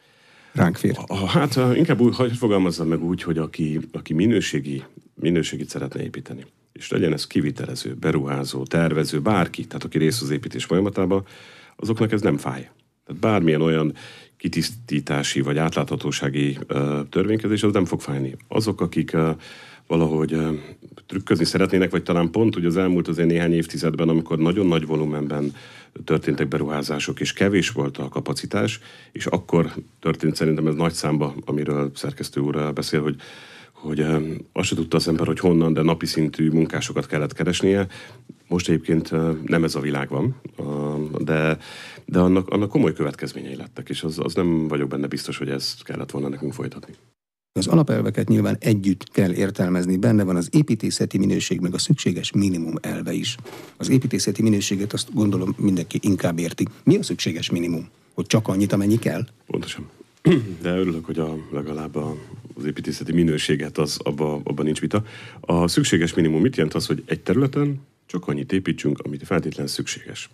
ránk fér. Hát inkább úgy, hogy fogalmazzam meg úgy, hogy aki, aki minőségi, minőségit szeretne építeni, és legyen ez kivitelező, beruházó, tervező, bárki, tehát aki részt az építés folyamatában, azoknak ez nem fáj. Tehát bármilyen olyan kitisztítási vagy átláthatósági uh, törvénykezés, az nem fog fájni. Azok, akik uh, valahogy uh, trükközni szeretnének, vagy talán pont ugye az elmúlt azért néhány évtizedben, amikor nagyon nagy volumenben történtek beruházások, és kevés volt a kapacitás, és akkor történt szerintem ez nagy számba, amiről szerkesztő úr beszél, hogy, hogy um, azt se tudta az ember, hogy honnan, de napi szintű munkásokat kellett keresnie. Most egyébként uh, nem ez a világ van, uh, de, de annak, annak komoly következményei lettek, és az, az nem vagyok benne biztos, hogy ezt kellett volna nekünk folytatni. Az alapelveket nyilván együtt kell értelmezni, benne van az építészeti minőség, meg a szükséges minimum elve is. Az építészeti minőséget azt gondolom mindenki inkább érti. Mi a szükséges minimum? Hogy csak annyit, amennyi kell? Pontosan. De örülök, hogy a, legalább a, az építészeti minőséget, az abban abba nincs vita. A szükséges minimum mit jelent az, hogy egy területen csak annyit építsünk, amit feltétlenül szükséges.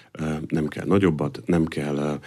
Nem kell nagyobbat, nem kell...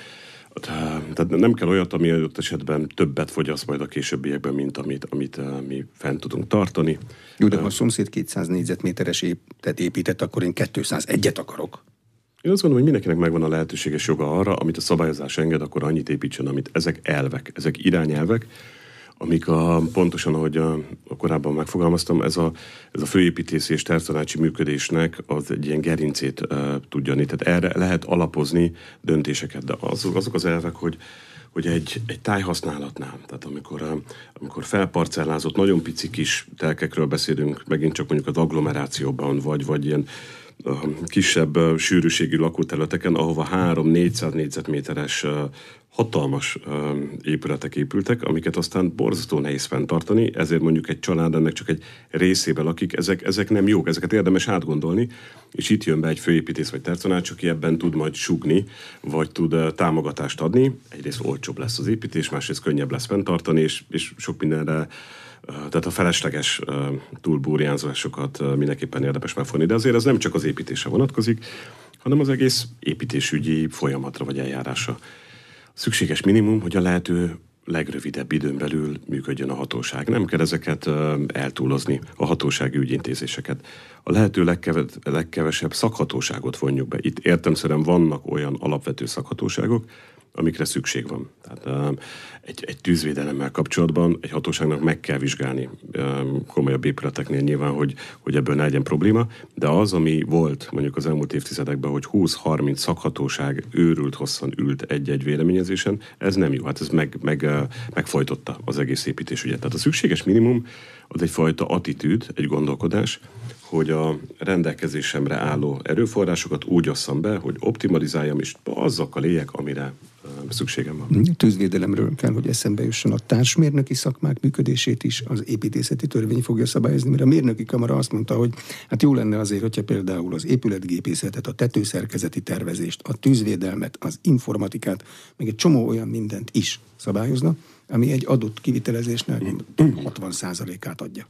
Tehát nem kell olyat, ami adott esetben többet fogyaszt majd a későbbiekben, mint amit, amit mi fent tudunk tartani. Jó, de ha a szomszéd kétszáz négyzetméteres épített, épített, akkor én kétszázegyet akarok. Én azt gondolom, hogy mindenkinek megvan a lehetőséges joga arra, amit a szabályozás enged, akkor annyit építsen, amit ezek elvek, ezek irányelvek, amik a, pontosan, ahogy a, a korábban megfogalmaztam, ez a, ez a főépítési és tervtanácsi működésnek az egy ilyen gerincét uh, tudja adni. Tehát erre lehet alapozni döntéseket, de azok, azok az elvek, hogy, hogy egy, egy tájhasználatnál, tehát amikor, uh, amikor felparcellázott, nagyon pici kis telkekről beszélünk, megint csak mondjuk az agglomerációban, vagy, vagy ilyen uh, kisebb uh, sűrűségű lakóterületeken, ahova három-négyszáz négyzetméteres uh, hatalmas uh, épületek épültek, amiket aztán borzasztó nehéz fenntartani, ezért mondjuk egy család ennek csak egy részében lakik, ezek, ezek nem jók, ezeket érdemes átgondolni, és itt jön be egy főépítész vagy tervtanács, aki ebben tud majd sugni, vagy tud uh, támogatást adni. Egyrészt olcsóbb lesz az építés, másrészt könnyebb lesz fenntartani, és, és sok mindenre, uh, tehát a felesleges uh, túlbúrjánzásokat uh, mindenképpen érdemes megfogni, de azért ez nem csak az építésre vonatkozik, hanem az egész építésügyi folyamatra vagy eljárásra. Szükséges minimum, hogy a lehető legrövidebb időn belül működjön a hatóság. Nem kell ezeket uh, eltúlozni, a hatósági ügyintézéseket. A lehető legkeve- legkevesebb szakhatóságot vonjuk be. Itt értelemszerűen vannak olyan alapvető szakhatóságok, amikre szükség van. Tehát uh, egy, egy tűzvédelemmel kapcsolatban egy hatóságnak meg kell vizsgálni um, komolyabb épületeknél nyilván, hogy, hogy ebből ne legyen probléma, de az, ami volt mondjuk az elmúlt évtizedekben, hogy húsz-harminc szakhatóság őrült hosszan ült egy-egy véleményezésen, ez nem jó. Hát ez meg, meg, uh, megfojtotta az egész építésügyet. Tehát a szükséges minimum az egyfajta attitűd, egy gondolkodás, hogy a rendelkezésemre álló erőforrásokat úgy osszam be, hogy optimalizáljam, és azokkal éljek, amire uh, szükségem van. Tűzvédelemről kell, hogy eszembe jusson a társmérnöki szakmák működését is az építészeti törvény fogja szabályozni, mert a mérnöki kamara azt mondta, hogy hát jó lenne azért, hogyha például az épületgépészetet, a tetőszerkezeti tervezést, a tűzvédelmet, az informatikát, meg egy csomó olyan mindent is szabályozna, ami egy adott kivitelezésnek hatvan százalékát adja.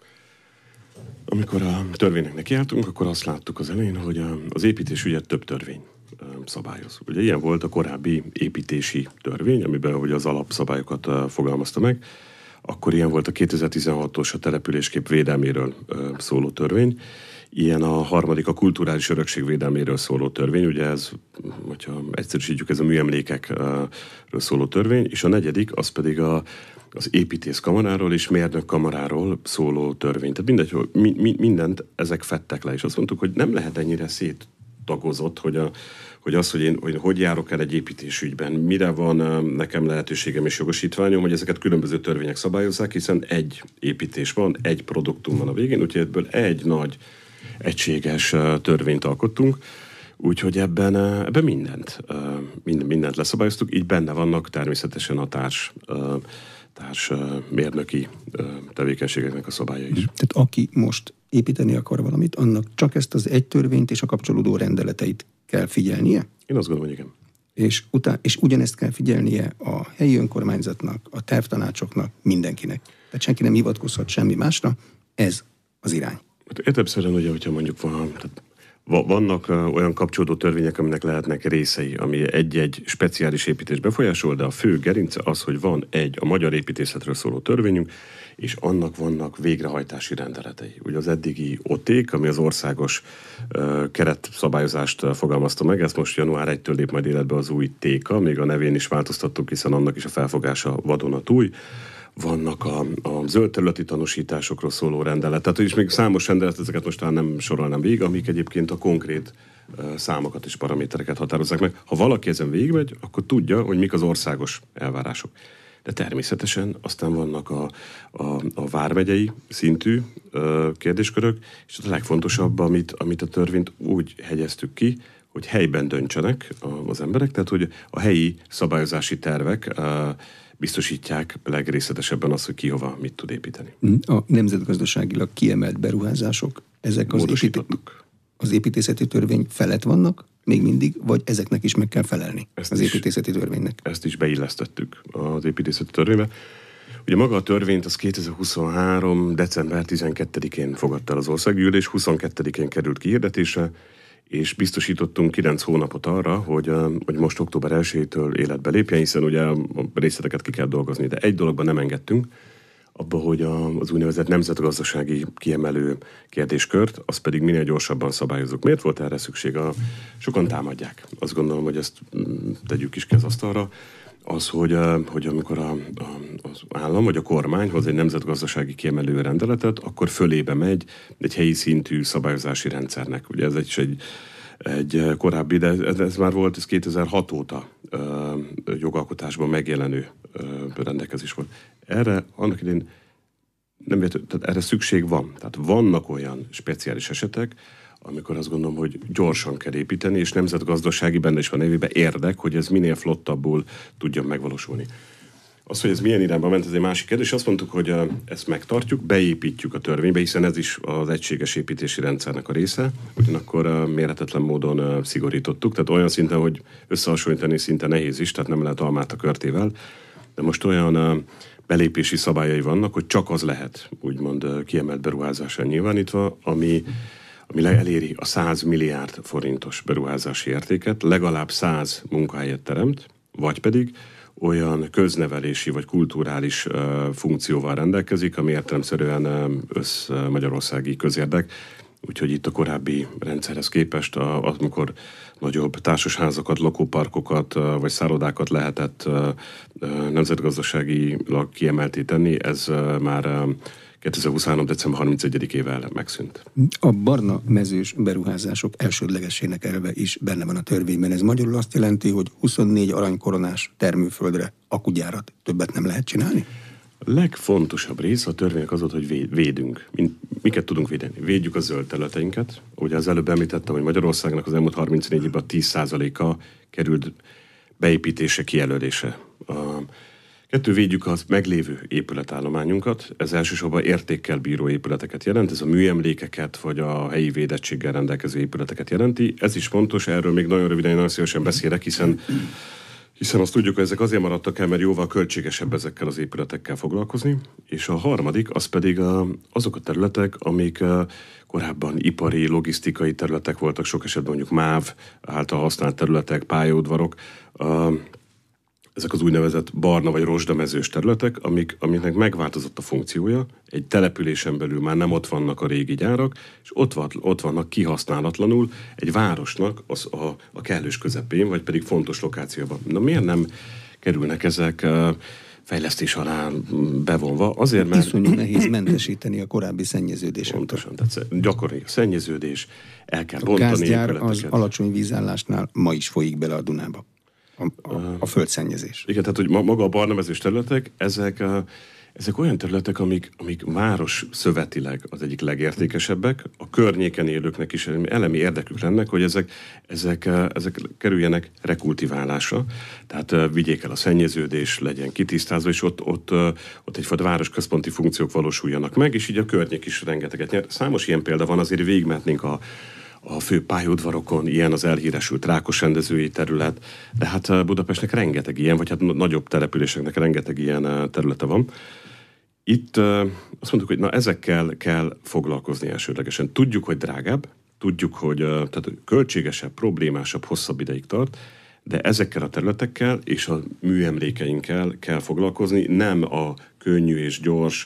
Amikor a törvénynek nekiálltunk, akkor azt láttuk az elején, hogy az építésügyet több törvény szabályoz. Ugye ilyen volt a korábbi építési törvény, amiben ugye az alapszabályokat fogalmazta meg. Akkor ilyen volt a kétezer-tizenhatos a településkép védelméről szóló törvény. Ilyen a harmadik a kulturális örökség védelméről szóló törvény, ugye ez, hogyha egyszerűsítjük, ez a műemlékekről szóló törvény, és a negyedik az pedig a az építészkamaráról és mérnökkamaráról szóló törvény. Tehát mindegy, hogy mi, mi, mindent ezek fedtek le, és azt mondtuk, hogy nem lehet ennyire széttagozott, hogy, a, hogy az, hogy én hogy, hogy járok el egy építésügyben, mire van nekem lehetőségem és jogosítványom, hogy ezeket különböző törvények szabályozzák, hiszen egy építés van, egy produktum van a végén, úgyhogy ebből egy nagy egységes törvényt alkottunk, úgyhogy ebben, ebben mindent, mindent leszabályoztuk, így benne vannak természetesen a társ társ mérnöki tevékenységeknek a szabálya is. Tehát aki most építeni akar valamit, annak csak ezt az egy törvényt és a kapcsolódó rendeleteit kell figyelnie? Én azt gondolom, hogy igen. És, után, és ugyanezt kell figyelnie a helyi önkormányzatnak, a tervtanácsoknak, mindenkinek. Tehát senki nem hivatkozhat semmi másra, ez az irány. Értelemszerűen ugye, hogyha mondjuk van, tehát vannak olyan kapcsolódó törvények, aminek lehetnek részei, ami egy-egy speciális építés befolyásol, de a fő gerince az, hogy van egy a magyar építészetről szóló törvényünk, és annak vannak végrehajtási rendeletei. Ugye az eddigi o té ká, ami az országos uh, keretszabályozást uh, fogalmazta meg, ezt most január elsejétől lép majd életbe az új té ká, még a nevén is változtattuk, hiszen annak is a felfogása vadonatúj. Vannak a, a zöld területi tanúsításokról szóló rendelet, tehát is még számos rendelet, ezeket most talán nem sorolnám végig, amik egyébként a konkrét uh, számokat és paramétereket határozzák meg. Ha valaki ezen végigmegy, akkor tudja, hogy mik az országos elvárások. De természetesen aztán vannak a, a, a vármegyei szintű uh, kérdéskörök, és a legfontosabb, amit, amit a törvényt úgy hegyeztük ki, hogy helyben döntsenek az emberek, tehát hogy a helyi szabályozási tervek uh, biztosítják legrészletesebben azt, hogy ki hova mit tud építeni. A nemzetgazdaságilag kiemelt beruházások, ezek az, épít... az építészeti törvény felett vannak még mindig, vagy ezeknek is meg kell felelni ezt az is, építészeti törvénynek? Ezt is beillesztettük az építészeti törvénybe. Ugye maga a törvényt az kétezer-huszonhárom. december tizenkettedikén fogadta el az országgyűlés, huszonkettedikén került kihirdetésre, és biztosítottunk kilenc hónapot arra, hogy, hogy most október elsejétől életbe lépjen, hiszen ugye a részleteket ki kell dolgozni. De egy dologban nem engedtünk, abba, hogy az úgynevezett nemzetgazdasági kiemelő kérdéskört, azt pedig minél gyorsabban szabályozunk. Miért volt erre szükség? A, sokan támadják. Azt gondolom, hogy ezt tegyük is ki az asztalra. Az, hogy, hogy amikor a, a, az állam vagy a kormány hoz egy nemzetgazdasági kiemelő rendeletet, akkor fölébe megy egy helyi szintű szabályozási rendszernek. Ugye ez egy, egy, egy korábbi, de ez, ez már volt, ez kétezer-hat óta ö, jogalkotásban megjelenő ö, rendelkezés volt. Erre annak idején nem értő, tehát erre szükség van. Tehát vannak olyan speciális esetek, amikor azt gondolom, hogy gyorsan kell építeni, és nemzetgazdasági, benne is van nevében érdek, hogy ez minél flottabbul tudjon megvalósulni. Az, hogy ez milyen irányba ment, ez egy másik kérdés. Azt mondtuk, hogy ezt megtartjuk, beépítjük a törvénybe, hiszen ez is az egységes építési rendszernek a része, ugyanakkor mérhetetlen módon szigorítottuk, tehát olyan szinten, hogy összehasonlítani szinte nehéz is, tehát nem lehet almát a körtével, de most olyan belépési szabályai vannak, hogy csak az lehet, úgymond kiemelt beruházásán nyilvánítva, ami ami eléri a száz milliárd forintos beruházási értéket, legalább száz munkahelyet teremt, vagy pedig olyan köznevelési vagy kulturális uh, funkcióval rendelkezik, ami értelemszerűen uh, össz-magyarországi közérdek. Úgyhogy itt a korábbi rendszerhez képest, a, amikor nagyobb társasházakat, lakóparkokat uh, vagy szállodákat lehetett uh, uh, nemzetgazdaságilag kiemelté tenni, ez uh, már uh, kétezer-huszonhárom. december harmincegyedikével megszűnt. A barna mezős beruházások elsődlegességnek elve is benne van a törvényben. Ez magyarul azt jelenti, hogy huszonnégy aranykoronás termőföldre akugyárat többet nem lehet csinálni? A legfontosabb része a törvénynek az volt, hogy védünk. Miket tudunk védeni? Védjük a zöld területeinket. Ugye az előbb említettem, hogy Magyarországnak az elmúlt harmincnégy évben tíz százaléka került beépítése, kijelölése. A Kettő, védjük az meglévő épületállományunkat, ez elsősorban értékkel bíró épületeket jelent, ez a műemlékeket vagy a helyi védettséggel rendelkező épületeket jelenti. Ez is fontos, erről még nagyon röviden, nagyon szívesen beszélek, hiszen, hiszen azt tudjuk, hogy ezek azért maradtak el, mert jóval költségesebb ezekkel az épületekkel foglalkozni. És a harmadik, az pedig a, azok a területek, amik korábban ipari, logisztikai területek voltak, sok esetben mondjuk MÁV által használt területek, pályaudvarok, ezek az úgynevezett barna vagy rozsdamezős területek, amik, amiknek megváltozott a funkciója, egy településen belül már nem ott vannak a régi gyárak, és ott, van, ott vannak kihasználatlanul egy városnak az a, a kellős közepén, vagy pedig fontos lokációban. Na miért nem kerülnek ezek fejlesztés alá bevonva? Azért, mert... Iszonyú nehéz mentesíteni a korábbi szennyeződésektől. Pontosan, tehát gyakori a szennyeződés, el kell a bontani gázgyár épületeket. Az alacsony vízállásnál ma is folyik bele a Dunába. A, a, a földszennyezés. Igen, tehát hogy maga a barnamezős területek, ezek, Ezek olyan területek, amik, amik város szövetileg az egyik legértékesebbek, a környéken élőknek is elemi érdekük lennek, hogy ezek, ezek, ezek kerüljenek rekultiválásra, tehát vigyék el a szennyeződés, legyen kitisztázva, és ott, ott, ott egyfajta városközponti funkciók valósuljanak meg, és így a környék is rengeteget nyer. Számos ilyen példa van, azért végigmehetnénk a a fő pályaudvarokon, ilyen az elhíresült Rákos rendezői terület, de hát Budapestnek rengeteg ilyen, vagy hát nagyobb településeknek rengeteg ilyen területe van. Itt azt mondjuk, hogy na ezekkel kell foglalkozni elsődlegesen. Tudjuk, hogy drágább, tudjuk, hogy tehát költségesebb, problémásabb, hosszabb ideig tart, de ezekkel a területekkel és a műemlékeinkkel kell foglalkozni, nem a könnyű és gyors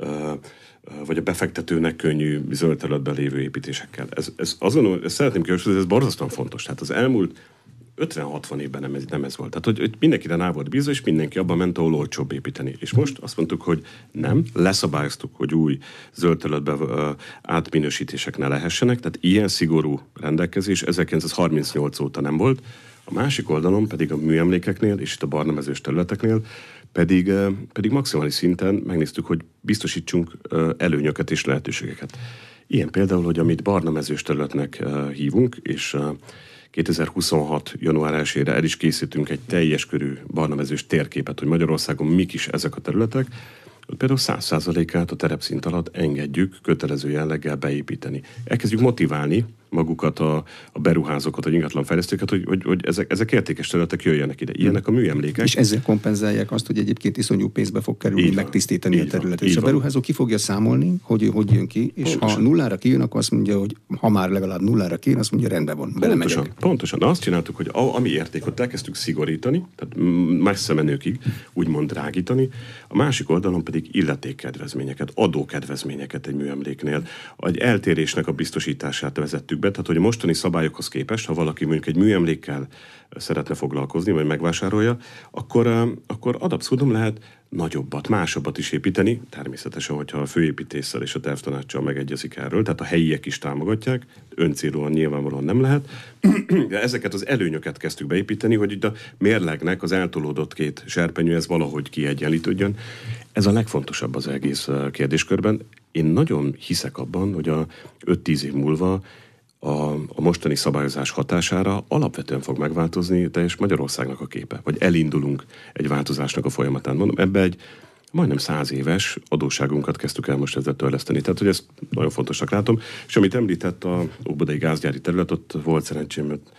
vagy a befektetőnek könnyű zöld területben lévő építésekkel. Ez, ez azon, ezt szeretném kihangsúlyozni, ez borzasztóan fontos. Tehát az elmúlt ötven-hatvan évben nem ez, nem ez volt. Tehát, hogy, hogy mindenkire rá volt bízva, és mindenki abban ment, ahol olcsóbb építeni. És most azt mondtuk, hogy nem, leszabályoztuk, hogy új zöld területben uh, átminősítések ne lehessenek, tehát ilyen szigorú rendelkezés ezerkilencszázharmincnyolc óta nem volt. A másik oldalon pedig a műemlékeknél, és itt a barnamezős területeknél pedig, pedig maximális szinten megnéztük, hogy biztosítsunk előnyöket és lehetőségeket. Ilyen például, hogy amit barnamezős területnek hívunk, és kétezer-huszonhat. január elsejére el is készítünk egy teljes körű barnamezős térképet, hogy Magyarországon mik is ezek a területek, hogy például száz százalékát a terepszint alatt engedjük kötelező jelleggel beépíteni. Elkezdjük motiválni magukat, a, a beruházókat, a ingatlanfejlesztőket, hogy, hogy, hogy ezek, ezek értékes területek jöjjenek ide. Ilyenek a műemlékek. És ezzel kompenzálják azt, hogy egyébként iszonyú pénzbe fog kerülni így megtisztítani van, a területet. van, és a van. beruházó ki fogja számolni, hogy hogy jön ki, és pontosan. Ha nullára kijön, akkor azt mondja, hogy ha már legalább nullára kijön, azt mondja, rendben van, belemegyek. Pontosan, pontosan. Na azt csináltuk, hogy a, ami értékot elkezdtük szigorítani, tehát messze menőkig úgymond drágítani, a másik oldalon pedig illetékkedvezményeket, adókedvezményeket egy műemléknél, egy eltérésnek a biztosítását vezettük be, tehát hogy a mostani szabályokhoz képest, ha valaki mondjuk egy műemlékkel szeretne foglalkozni, vagy megvásárolja, akkor, akkor ad abszurdum lehet nagyobbat, másabbat is építeni, természetesen, hogyha a főépítéssel és a tervtanáccsal megegyezik erről, tehát a helyiek is támogatják, öncélúan nyilvánvalóan nem lehet, de ezeket az előnyöket kezdtük beépíteni, hogy itt a mérlegnek az eltolódott két serpenyő, ez valahogy kiegyenlítődjön. Ez a legfontosabb az egész kérdéskörben. Én nagyon hiszek abban, hogy a öt-tíz év múlva A, a mostani szabályozás hatására alapvetően fog megváltozni teljes Magyarországnak a képe. Vagy elindulunk egy változásnak a folyamatán. Mondom, ebbe egy majdnem száz éves adósságunkat kezdtük el most ezzel törleszteni. Tehát, hogy ezt nagyon fontosnak látom. És amit említett a óbudai gázgyári terület, ott volt szerencsém, hogy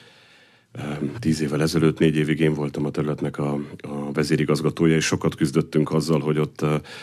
tíz évvel ezelőtt, négy évig én voltam a területnek a, a vezérigazgatója, és sokat küzdöttünk azzal, hogy ott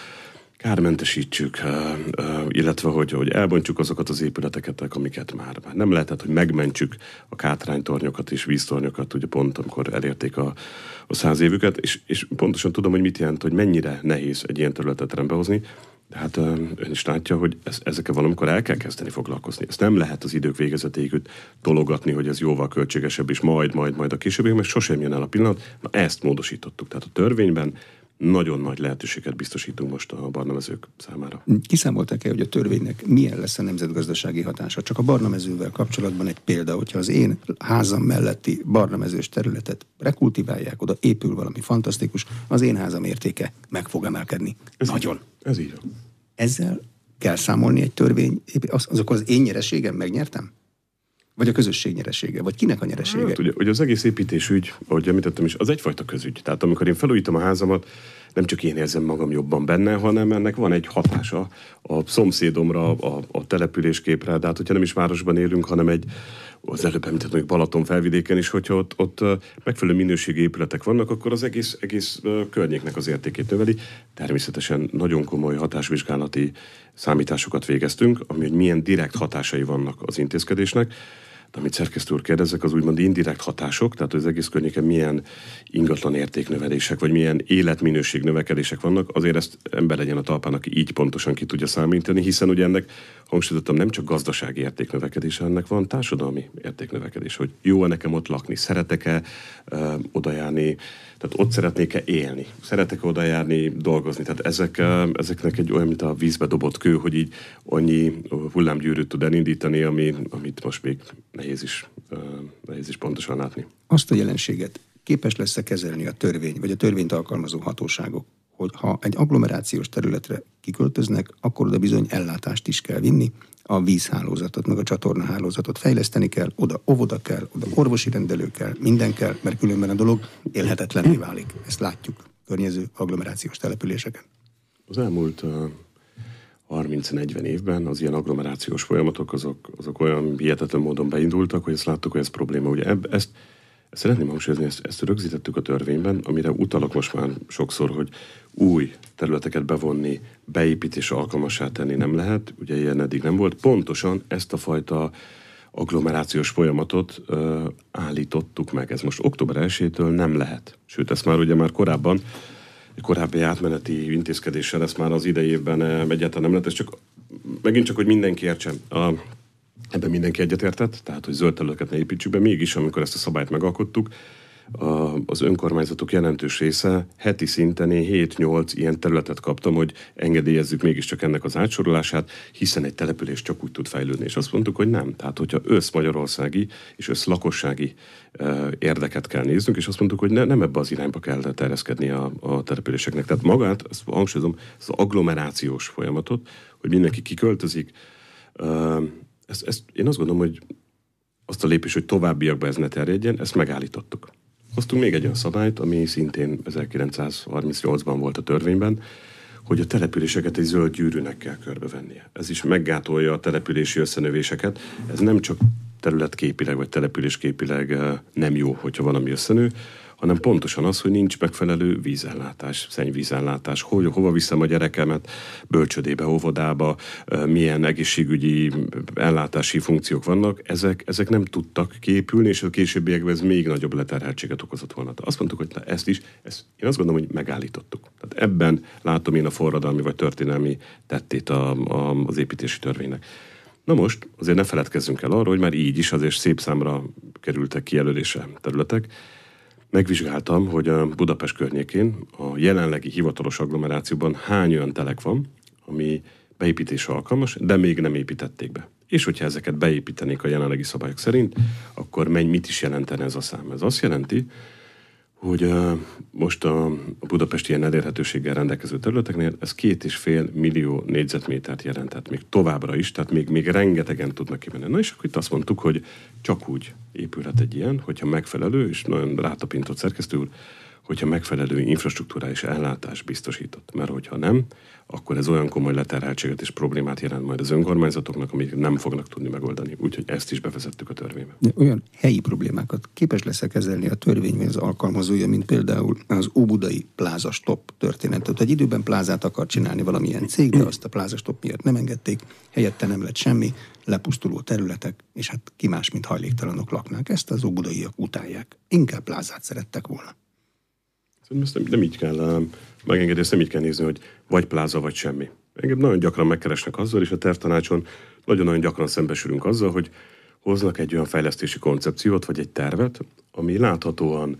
kármentesítsük, illetve hogy, hogy elbontjuk azokat az épületeket, amiket már, már nem lehetett, hogy megmentsük a kátránytornyokat és víztornyokat, ugye pont amikor elérték a, a száz évüket, és, és pontosan tudom, hogy mit jelent, hogy mennyire nehéz egy ilyen területet rendbehozni, de hát ön is látja, hogy ez, ezekkel valamikor el kell kezdeni foglalkozni. Ezt nem lehet az idők végezetéig tologatni, hogy ez jóval költségesebb, és majd, majd, majd a későbbiek, mert sosem jön el a pillanat. Na ezt módosítottuk. Tehát a törvényben nagyon nagy lehetőséget biztosítunk most a barnamezők számára. Kiszámolták-e, hogy a törvénynek milyen lesz a nemzetgazdasági hatása? Csak a barnamezővel kapcsolatban egy példa, hogyha az én házam melletti barnamezős területet rekultiválják, oda épül valami fantasztikus, az én házam értéke meg fog emelkedni. Ez nagyon. Így, ez így van. Ezzel kell számolni egy törvény, az, azok az én nyereségem megnyertem? Vagy a közösség nyeresége? Vagy kinek a nyeresége? Hát, ugye, ugye az egész építésügy, ahogy említettem is, az egyfajta közügy. Tehát amikor én felújítom a házamat, nem csak én érzem magam jobban benne, hanem ennek van egy hatása a szomszédomra, a, a településképre, de hát hogyha nem is városban élünk, hanem egy, az előbb említett mondjuk Balaton felvidéken is, hogyha ott, ott megfelelő minőségi épületek vannak, akkor az egész, egész környéknek az értékét növeli. Természetesen nagyon komoly hatásvizsgálati számításokat végeztünk, ami hogy milyen direkt hatásai vannak az intézkedésnek. De amit szerkesztő úr kérdezek, az úgymond indirekt hatások, tehát az egész környéken milyen ingatlan értéknövelések, vagy milyen életminőség növekedések vannak, azért ezt ember legyen a talpán, aki így pontosan ki tudja számítani, hiszen ugye ennek, hangsúlyozottam, nem csak gazdasági értéknövekedés, ennek van társadalmi értéknövekedés, hogy jó-e nekem ott lakni, szeretek-e ö, oda járni, tehát ott szeretnék-e élni, szeretek-e oda járni, dolgozni. Tehát ezek, ezeknek egy olyan, mint a vízbe dobott kő, hogy így annyi hullámgyűrűt tud elindítani, ami, amit most még nehéz is, nehéz is pontosan látni. Azt a jelenséget képes lesz-e kezelni a törvény, vagy a törvényt alkalmazó hatóságok, hogy ha egy agglomerációs területre kiköltöznek, akkor oda bizony ellátást is kell vinni, a vízhálózatot, meg a csatornahálózatot fejleszteni kell, oda óvoda kell, oda orvosi rendelő kell, minden kell, mert különben a dolog élhetetlenné válik. Ezt látjuk környező agglomerációs településeken. Az elmúlt uh, harminc-negyven évben az ilyen agglomerációs folyamatok azok, azok olyan hihetetlen módon beindultak, hogy ezt láttuk, hogy ez probléma. Ugye ebb, ezt, ezt szeretném hangsúlyozni, ezt, ezt rögzítettük a törvényben, amire utalok most már sokszor, hogy új területeket bevonni, beépítés alkalmassá tenni nem lehet, ugye ilyen eddig nem volt. Pontosan ezt a fajta agglomerációs folyamatot ö, állítottuk meg. Ez most október elsejétől nem lehet. Sőt, ezt már ugye már korábban, egy korábbi átmeneti intézkedéssel ezt már az idejében egyáltalán nem lehet. Ez csak, megint csak, hogy mindenki értsen. A, ebben mindenki egyetértett, tehát, hogy zöld területeket ne építsük be. Mégis, amikor ezt a szabályt megalkottuk, A, az önkormányzatok jelentős része heti szinten én hét-nyolc ilyen területet kaptam, hogy engedélyezzük mégiscsak ennek az átsorolását, hiszen egy település csak úgy tud fejlődni. És azt mondtuk, hogy nem. Tehát, hogyha összmagyarországi és összlakossági e, érdeket kell néznünk, és azt mondtuk, hogy ne, nem ebbe az irányba kell terjeszkedni a, a településeknek. Tehát magát, ezt hangsúlyozom, ez az agglomerációs folyamatot, hogy mindenki kiköltözik, e, ezt, ezt, én azt gondolom, hogy azt a lépés, hogy továbbiakban ez ne terjedjen, ezt megállítottuk. Hoztunk még egy olyan szabályt, ami szintén ezerkilencszázharmincnyolcban volt a törvényben, hogy a településeket egy zöld gyűrűnek kell körbevennie. Ez is meggátolja a települési összenövéseket. Ez nem csak területképileg vagy településképileg nem jó, hogyha valami összenő, hanem pontosan az, hogy nincs megfelelő vízellátás, szennyvízellátás, hogy hova viszem a gyerekemet, bölcsödébe, óvodába, milyen egészségügyi ellátási funkciók vannak, ezek, ezek nem tudtak kiépülni, és a későbbiekben ez még nagyobb leterheltséget okozott volna. Azt mondtuk, hogy ezt is, ezt, én azt gondolom, hogy megállítottuk. Tehát ebben látom én a forradalmi vagy történelmi tettét a, a, az építési törvénynek. Na most azért ne feledkezzünk el arról, hogy már így is azért szép számra kerültek kijelölésre területek. Megvizsgáltam, hogy a Budapest környékén a jelenlegi hivatalos agglomerációban hány olyan telek van, ami beépítésre alkalmas, de még nem építették be. És hogyha ezeket beépítenék a jelenlegi szabályok szerint, akkor menj, mit is jelentene ez a szám? Ez azt jelenti, hogy uh, most a, a budapesti ilyen elérhetőséggel rendelkező területeknél ez két és fél millió négyzetmétert jelentett még továbbra is, tehát még, még rengetegen tudnak kimenni. Na és akkor itt azt mondtuk, hogy csak úgy épülhet egy ilyen, hogyha megfelelő, és nagyon rátapintott szerkesztő úr, hogyha megfelelő infrastruktúrális ellátás biztosított. Mert hogyha nem, akkor ez olyan komoly leterheltséget és problémát jelent majd az önkormányzatoknak, amik nem fognak tudni megoldani. Úgyhogy ezt is bevezettük a törvénybe. De olyan helyi problémákat képes lesz kezelni a törvény vagy az alkalmazója, mint például az óbudai plázastop történetet. Egy időben plázát akar csinálni valamilyen cég, de azt a plázastop miatt nem engedték, helyette nem lett semmi, lepusztuló területek, és hát ki más, mint hajléktalanok laknák. Ezt az óbudaiak utálják. Inkább plázát szerettek volna. Ezt nem, nem így kell megengedni, ezt nem így kell nézni, hogy vagy pláza, vagy semmi. Engem nagyon gyakran megkeresnek azzal, és a tervtanácson nagyon-nagyon gyakran szembesülünk azzal, hogy hoznak egy olyan fejlesztési koncepciót, vagy egy tervet, ami láthatóan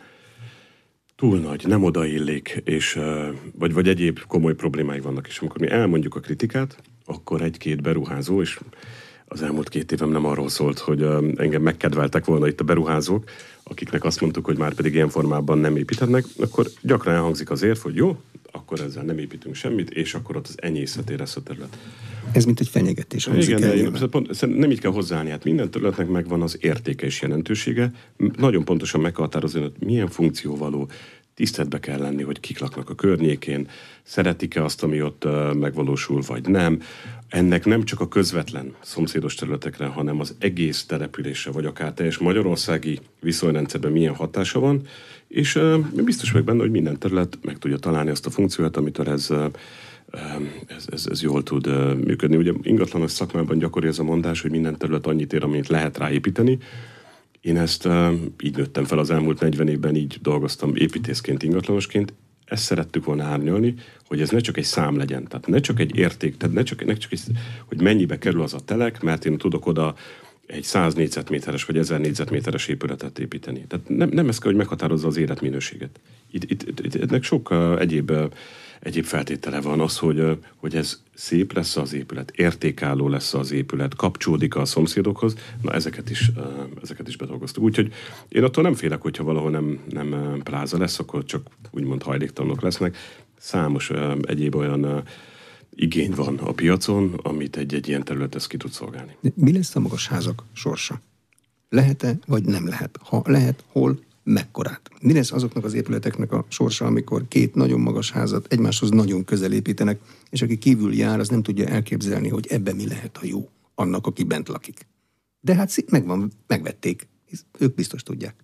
túl nagy, nem odaillik, és, vagy, vagy egyéb komoly problémái vannak. És amikor mi elmondjuk a kritikát, akkor egy-két beruházó, és az elmúlt két évem nem arról szólt, hogy engem megkedveltek volna itt a beruházók, akiknek azt mondtuk, hogy már pedig ilyen formában nem építhetnek, akkor gyakran elhangzik az érv, hogy jó, akkor ezzel nem építünk semmit, és akkor ott az enyészeté lesz a terület. Ez mint egy fenyegetés. Igen, de én, pont, nem így kell hozzáállni, hát minden területnek megvan az értéke és jelentősége. Nagyon pontosan meg kell határozni, hogy milyen funkcióvaló, tiszteletbe kell lenni, hogy kik laknak a környékén, szeretik-e azt, ami ott uh, megvalósul, vagy nem. Ennek nem csak a közvetlen szomszédos területekre, hanem az egész településre, vagy akár teljes magyarországi viszonyrendszerben milyen hatása van, és uh, biztos vagyok benne, hogy minden terület meg tudja találni azt a funkciót, amitől ez, uh, ez, ez, ez jól tud uh, működni. Ugye ingatlanos szakmában gyakori ez a mondás, hogy minden terület annyit ér, amit lehet ráépíteni. Én ezt uh, így nőttem fel az elmúlt negyven évben, így dolgoztam építészként, ingatlanosként. Ezt szerettük volna árnyalni, hogy ez ne csak egy szám legyen, tehát ne csak egy érték, tehát ne csak, ne csak egy, hogy mennyibe kerül az a telek, mert én tudok oda egy száz négyzetméteres vagy ezer négyzetméteres épületet építeni. Tehát nem, nem ez kell, hogy meghatározza az életminőséget. Itt, itt, itt, ennek sok uh, egyéb, uh, egyéb feltétele van az, hogy, uh, hogy ez szép lesz az épület, értékálló lesz az épület, kapcsolódik a szomszédokhoz, na ezeket is, uh, ezeket is bedolgoztuk. Úgyhogy én attól nem félek, hogyha valahol nem, nem uh, pláza lesz, akkor csak úgymond hajléktalanok lesznek. számos egyéb olyan igény van a piacon, amit egy-egy ilyen terület ki tud szolgálni. De mi lesz a magas házak sorsa? Lehet-e, vagy nem lehet? Ha lehet, hol, mekkorát? Mi lesz azoknak az épületeknek a sorsa, amikor két nagyon magas házat egymáshoz nagyon közel építenek, és aki kívül jár, az nem tudja elképzelni, hogy ebben mi lehet a jó annak, aki bent lakik. De hát megvan, megvették. Ők biztos tudják.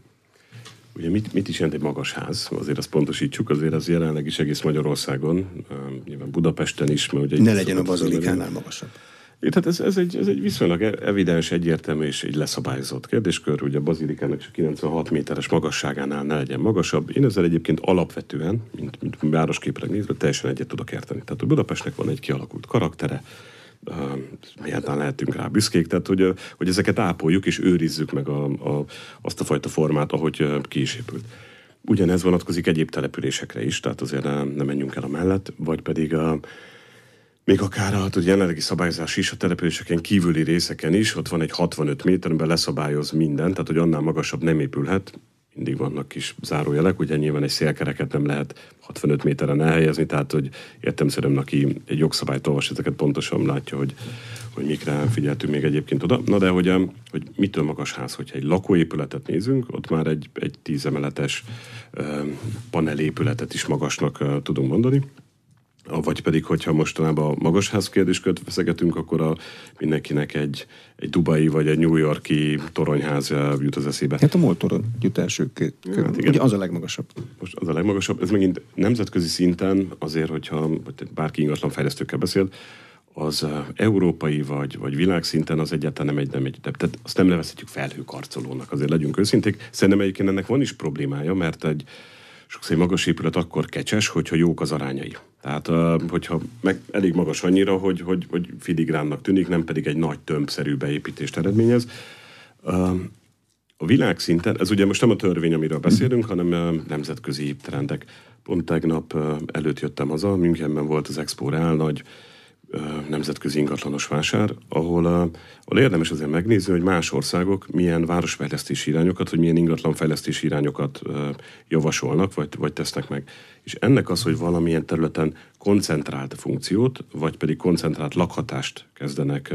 Ugye mit, mit is jelent egy magas ház? Azért azt pontosítsuk, azért az jelenleg is egész Magyarországon, nyilván Budapesten is. Mert ugye ne legyen a bazilikánál magasabb. Tehát ez, ez, egy, ez egy viszonylag evidens, egyértelmű és egy leszabályozott kérdéskör. Ugye a bazilikának csak kilencvenhat méteres magasságánál ne legyen magasabb. Én ezzel egyébként alapvetően, mint, mint városképre nézve, teljesen egyet tudok érteni. Tehát a Budapestnek van egy kialakult karaktere, egyáltalán lehetünk rá büszkék, tehát hogy, hogy ezeket ápoljuk és őrizzük meg a, a, azt a fajta formát, ahogy ki is épült. Ugyanez vonatkozik egyéb településekre is, tehát azért nem menjünk el a mellett, vagy pedig a, még akár a jelenlegi szabályozás is a településeken kívüli részeken is, ott van egy hatvanöt méter, amiben leszabályoz mindent, tehát hogy annál magasabb nem épülhet. Mindig vannak kis zárójelek, ugye nyilván egy szélkereket nem lehet hatvanöt méteren elhelyezni, tehát hogy értelemszerűen, aki egy jogszabályt olvas, ezeket pontosan látja, hogy, hogy mikre figyeltünk még egyébként oda. Na de hogy, hogy mitől magas ház, hogyha egy lakóépületet nézünk, ott már egy, egy tízemeletes panelépületet is magasnak uh, tudunk mondani. Vagy pedig, hogyha mostanában a magasház kérdéskört feszegetünk, akkor a, mindenkinek egy, egy dubai vagy egy New Yorki toronyház jut az eszébe. Hát a Moltoron jut első két. Ja, hát ugye az a legmagasabb. Most az a legmagasabb. Ez megint nemzetközi szinten azért, hogyha bárki ingatlanfejlesztőkkel beszél, az európai vagy, vagy világszinten az egyáltalán nem egy, nem egy, tehát azt nem nevezhetjük felhőkarcolónak, azért legyünk őszinték. Szerintem egyébként ennek van is problémája, mert egy sokszor egy magas épület akkor kecses, hogyha jók az arányai. Tehát, hogyha meg elég magas annyira, hogy, hogy, hogy filigránnak tűnik, nem pedig egy nagy tömbszerű beépítést eredményez. A világszinten, ez ugye most nem a törvény, amiről beszélünk, hanem nemzetközi trendek. Pont tegnap előtt jöttem haza, Münchenben volt az Expo Real nagy nemzetközi ingatlanos vásár, ahol, ahol érdemes azért megnézni, hogy más országok milyen városfejlesztési irányokat, vagy milyen ingatlanfejlesztési irányokat javasolnak, vagy, vagy tesznek meg. És ennek az, hogy valamilyen területen koncentrált funkciót, vagy pedig koncentrált lakhatást kezdenek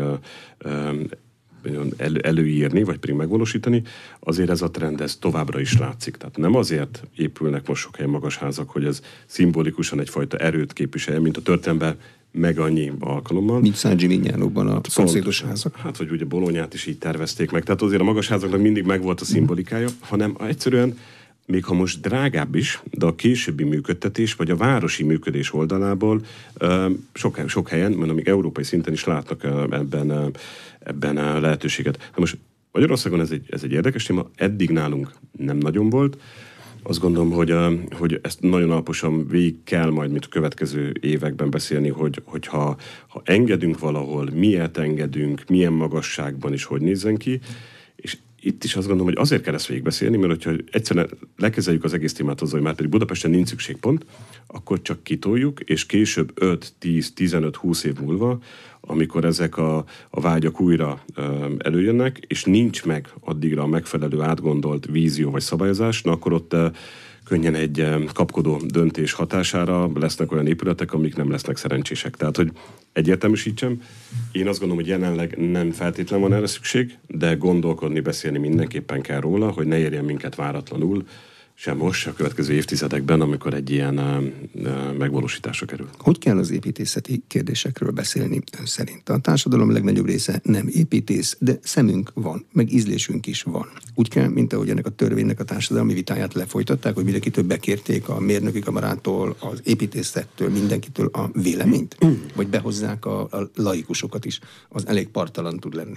elő, előírni, vagy pedig megvalósítani, azért ez a trend ez továbbra is látszik. Tehát nem azért épülnek most sok helyen magas házak, hogy ez szimbolikusan egyfajta erőt képviselje, mint a történelemben meg annyi alkalommal. Mint San Gimignánóban a szomszédos házak. Hát, vagy ugye Bolonyát is így tervezték meg. Tehát azért a magas házaknak mindig megvolt a szimbolikája, hanem egyszerűen, még ha most drágább is, de a későbbi működtetés, vagy a városi működés oldalából sok, sok helyen, mondom, még európai szinten is látnak ebben, ebben a lehetőséget. Na most Magyarországon ez egy, ez egy érdekes téma, eddig nálunk nem nagyon volt. Azt gondolom, hogy, hogy ezt nagyon alaposan végig kell majd, mint a következő években beszélni, hogy, hogy ha, ha engedünk valahol, miért engedünk, milyen magasságban is hogy nézzen ki, és itt is azt gondolom, hogy azért kell ezt végigbeszélni, mert hogyha egyszerűen lekezeljük az egész témát azzal, hogy már pedig Budapesten nincs szükségpont, akkor csak kitoljuk, és később öt, tíz, tizenöt, húsz év múlva, amikor ezek a, a vágyak újra ö, előjönnek, és nincs meg addigra a megfelelő átgondolt vízió vagy szabályozás, na akkor ott ö, könnyen egy ö, kapkodó döntés hatására lesznek olyan épületek, amik nem lesznek szerencsések. Tehát, hogy egyértelműsítsem, én azt gondolom, hogy jelenleg nem feltétlenül van erre szükség, de gondolkodni, beszélni mindenképpen kell róla, hogy ne érjen minket váratlanul, sem most, a következő évtizedekben, amikor egy ilyen uh, uh, megvalósításra kerül. Hogy kell az építészeti kérdésekről beszélni ön szerint? A társadalom legnagyobb része nem építész, de szemünk van, meg ízlésünk is van. Úgy kell, mint ahogy ennek a törvénynek a társadalmi vitáját lefolytatták, hogy mindenkitől bekérték a mérnöki kamarától, az építészettől, mindenkitől a véleményt? Vagy behozzák a, a laikusokat is? Az elég partalan tud lenni.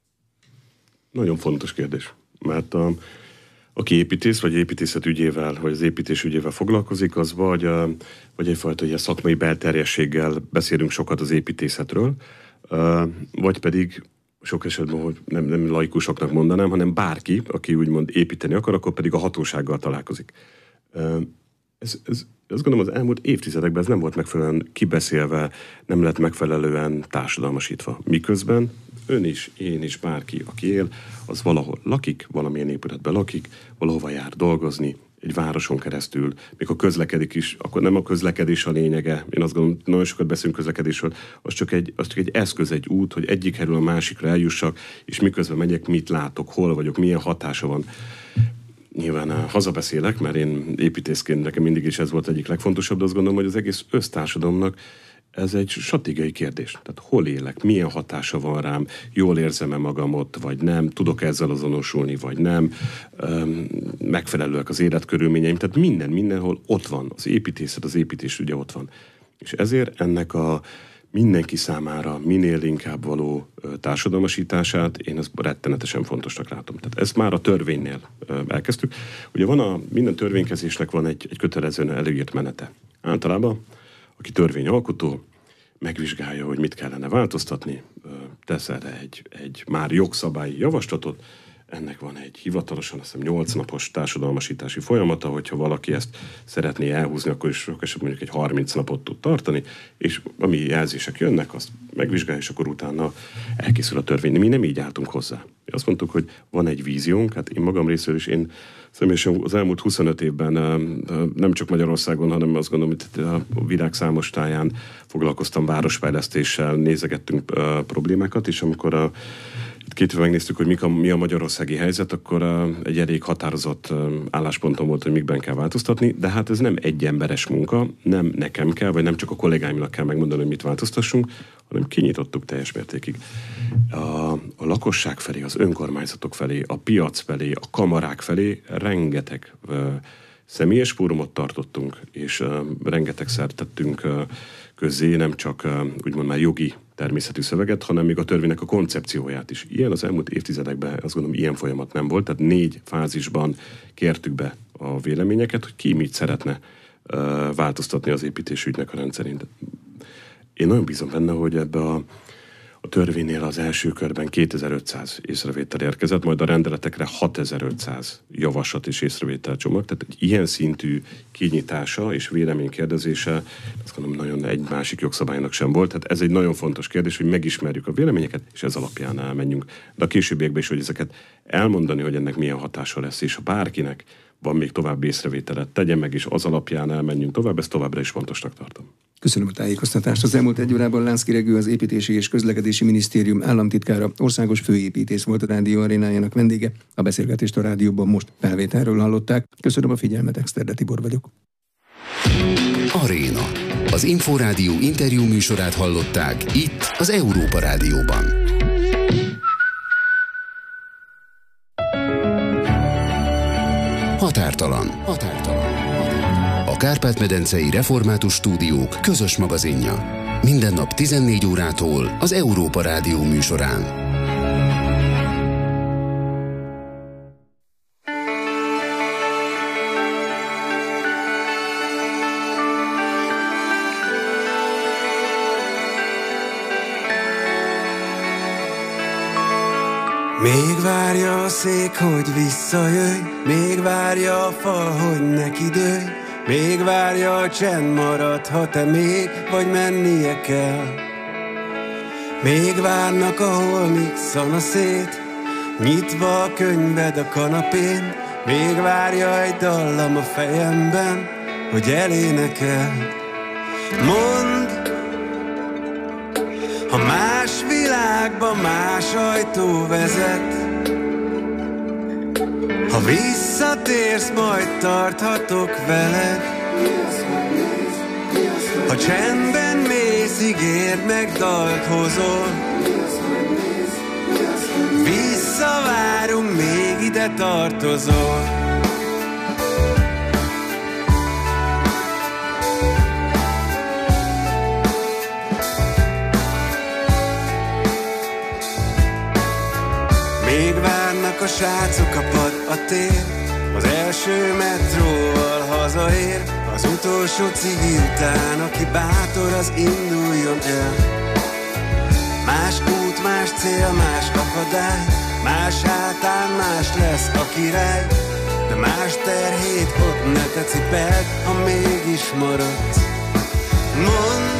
Nagyon fontos kérdés, mert a aki építész, vagy építészet ügyével, vagy az építés ügyével foglalkozik, az vagy, vagy egyfajta ilyen szakmai belterjességgel beszélünk sokat az építészetről, vagy pedig sok esetben, hogy nem, nem laikusoknak mondanám, hanem bárki, aki úgymond építeni akar, akkor pedig a hatósággal találkozik. Ez, ez, azt gondolom, az elmúlt évtizedekben ez nem volt megfelelően kibeszélve, nem lett megfelelően társadalmasítva. Miközben ön is, én is, bárki, aki él, az valahol lakik, valamilyen épületben lakik, valahova jár dolgozni, egy városon keresztül, mikor közlekedik is, akkor nem a közlekedés a lényege. Én azt gondolom, nagyon sokat beszélünk közlekedésről, az csak egy, az csak egy eszköz, egy út, hogy egyik helyről a másikra eljussak, és miközben megyek, mit látok, hol vagyok, milyen hatása van. Nyilván hazabeszélek, mert én építészként nekem mindig is ez volt egyik legfontosabb, de azt gondolom, hogy az egész össztársadalomnak ez egy stratégiai kérdés. Tehát hol élek, milyen hatása van rám, jól érzem-e magam ott, vagy nem, tudok ezzel azonosulni, vagy nem, megfelelőek az életkörülményeim, tehát minden, mindenhol ott van. Az építészet, az építés ugye ott van. És ezért ennek a mindenki számára minél inkább való társadalmasítását én ezt rettenetesen fontosnak látom. Tehát ezt már a törvénynél elkezdtük. Ugye van a, minden törvénykezésnek van egy, egy kötelezően előírt menete. Általában aki törvényalkotó, megvizsgálja, hogy mit kellene változtatni, tesz erre egy, egy már jogszabályi javaslatot, ennek van egy hivatalosan, azt hiszem, nyolc napos társadalmasítási folyamata, hogyha valaki ezt szeretné elhúzni, akkor is sok esetben mondjuk egy harminc napot tud tartani, és ami jelzések jönnek, azt megvizsgálja, és akkor utána elkészül a törvény. Mi nem így álltunk hozzá. Mi azt mondtuk, hogy van egy víziónk, hát én magam részéről is, én személyesen az elmúlt huszonöt évben nem csak Magyarországon, hanem azt gondolom, hogy a világ számos táján foglalkoztam városfejlesztéssel, nézegettünk problémákat, és amikor a két éve megnéztük, hogy a, mi a magyarországi helyzet, akkor uh, egy elég határozott uh, állásponton volt, hogy mikben kell változtatni, de hát ez nem egy emberes munka, nem nekem kell, vagy nem csak a kollégáimnak kell megmondani, hogy mit változtassunk, hanem kinyitottuk teljes mértékig. A, a lakosság felé, az önkormányzatok felé, a piac felé, a kamarák felé rengeteg uh, személyes fórumot tartottunk, és uh, rengetegszer tettünk uh, közzé, nem csak uh, úgymond már jogi természetű szöveget, hanem még a törvénynek a koncepcióját is. Ilyen az elmúlt évtizedekben, azt gondolom, ilyen folyamat nem volt, tehát négy fázisban kértük be a véleményeket, hogy ki mit szeretne uh, változtatni az építésügynek a rendszerén. Én nagyon bízom benne, hogy ebbe a, a törvénynél az első körben kétezer-ötszáz észrevétel érkezett, majd a rendeletekre hatezer-ötszáz javaslat és észrevételcsomag, tehát egy ilyen szintű kinyitása és véleménykérdezése, azt gondolom, nagyon egy másik jogszabálynak sem volt, tehát ez egy nagyon fontos kérdés, hogy megismerjük a véleményeket, és ez alapján elmenjünk. De a későbbiekben is, hogy ezeket elmondani, hogy ennek milyen hatása lesz, és ha bárkinek van még további észrevételet, tegye meg, és az alapján elmenjünk tovább, ezt továbbra is fontosnak tartom. Köszönöm a tájékoztatást. Az elmúlt egy órában Lánszky Regő, az Építési és Közlekedési Minisztérium államtitkára, országos főépítész volt a Rádió Arénájának vendége. A beszélgetést a rádióban most felvételről hallották. Köszönöm a figyelmet, Exterde Tibor vagyok. Aréna. Az Inforádió interjú műsorát hallották itt az Európa Rádióban. Határtalan. Határtalan. A Kárpát-medencei Református Stúdiók közös magazinja. Minden nap tizennégy órától az Európa Rádió műsorán. Még várja a szék, hogy visszajöjj, még várja a fal, hogy neki dőlj, még várja a csend, maradhat te még, vagy mennie kell. Még várnak a holmik szana szét, nyitva a könyved a kanapén, még várja egy dallam a fejemben, hogy elénekel. Mondd, ha más világba más ajtó vezet, ha visszatérsz, majd tarthatok veled. Ha csendben mész, ígérd meg, dalt hozol. Visszavárunk, még ide tartozol. Még várnak a srácok a pad a tér, az első metróval hazaér, az utolsó cigi után, aki bátor, az induljon el. Más út, más cél, más akadály, más hátán más lesz a király, de más terhét ott ne te cipeld, ha mégis maradsz. Mondd,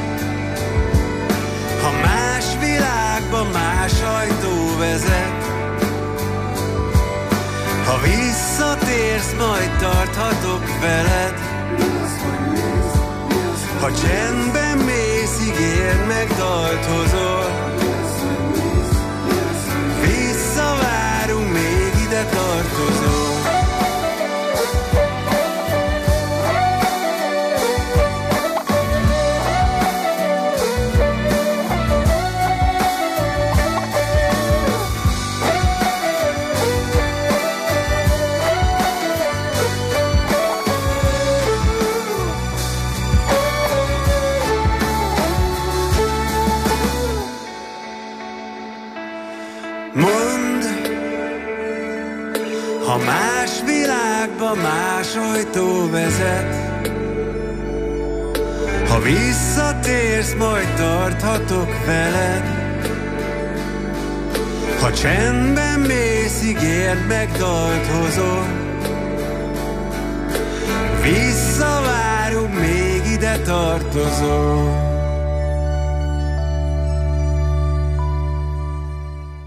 ha más világba más ajtó vezet, ha visszatérsz, majd tart veled. Ha csendben mész, ígérd meg, dalt hozol. Visszavárunk, még ide tartozol. Mondd, ha más világba más ajtó vezet, ha visszatérsz, majd tarthatok veled. Ha csendben mész, ígérd meg, dalt hozol. Visszavárunk, még ide tartozol.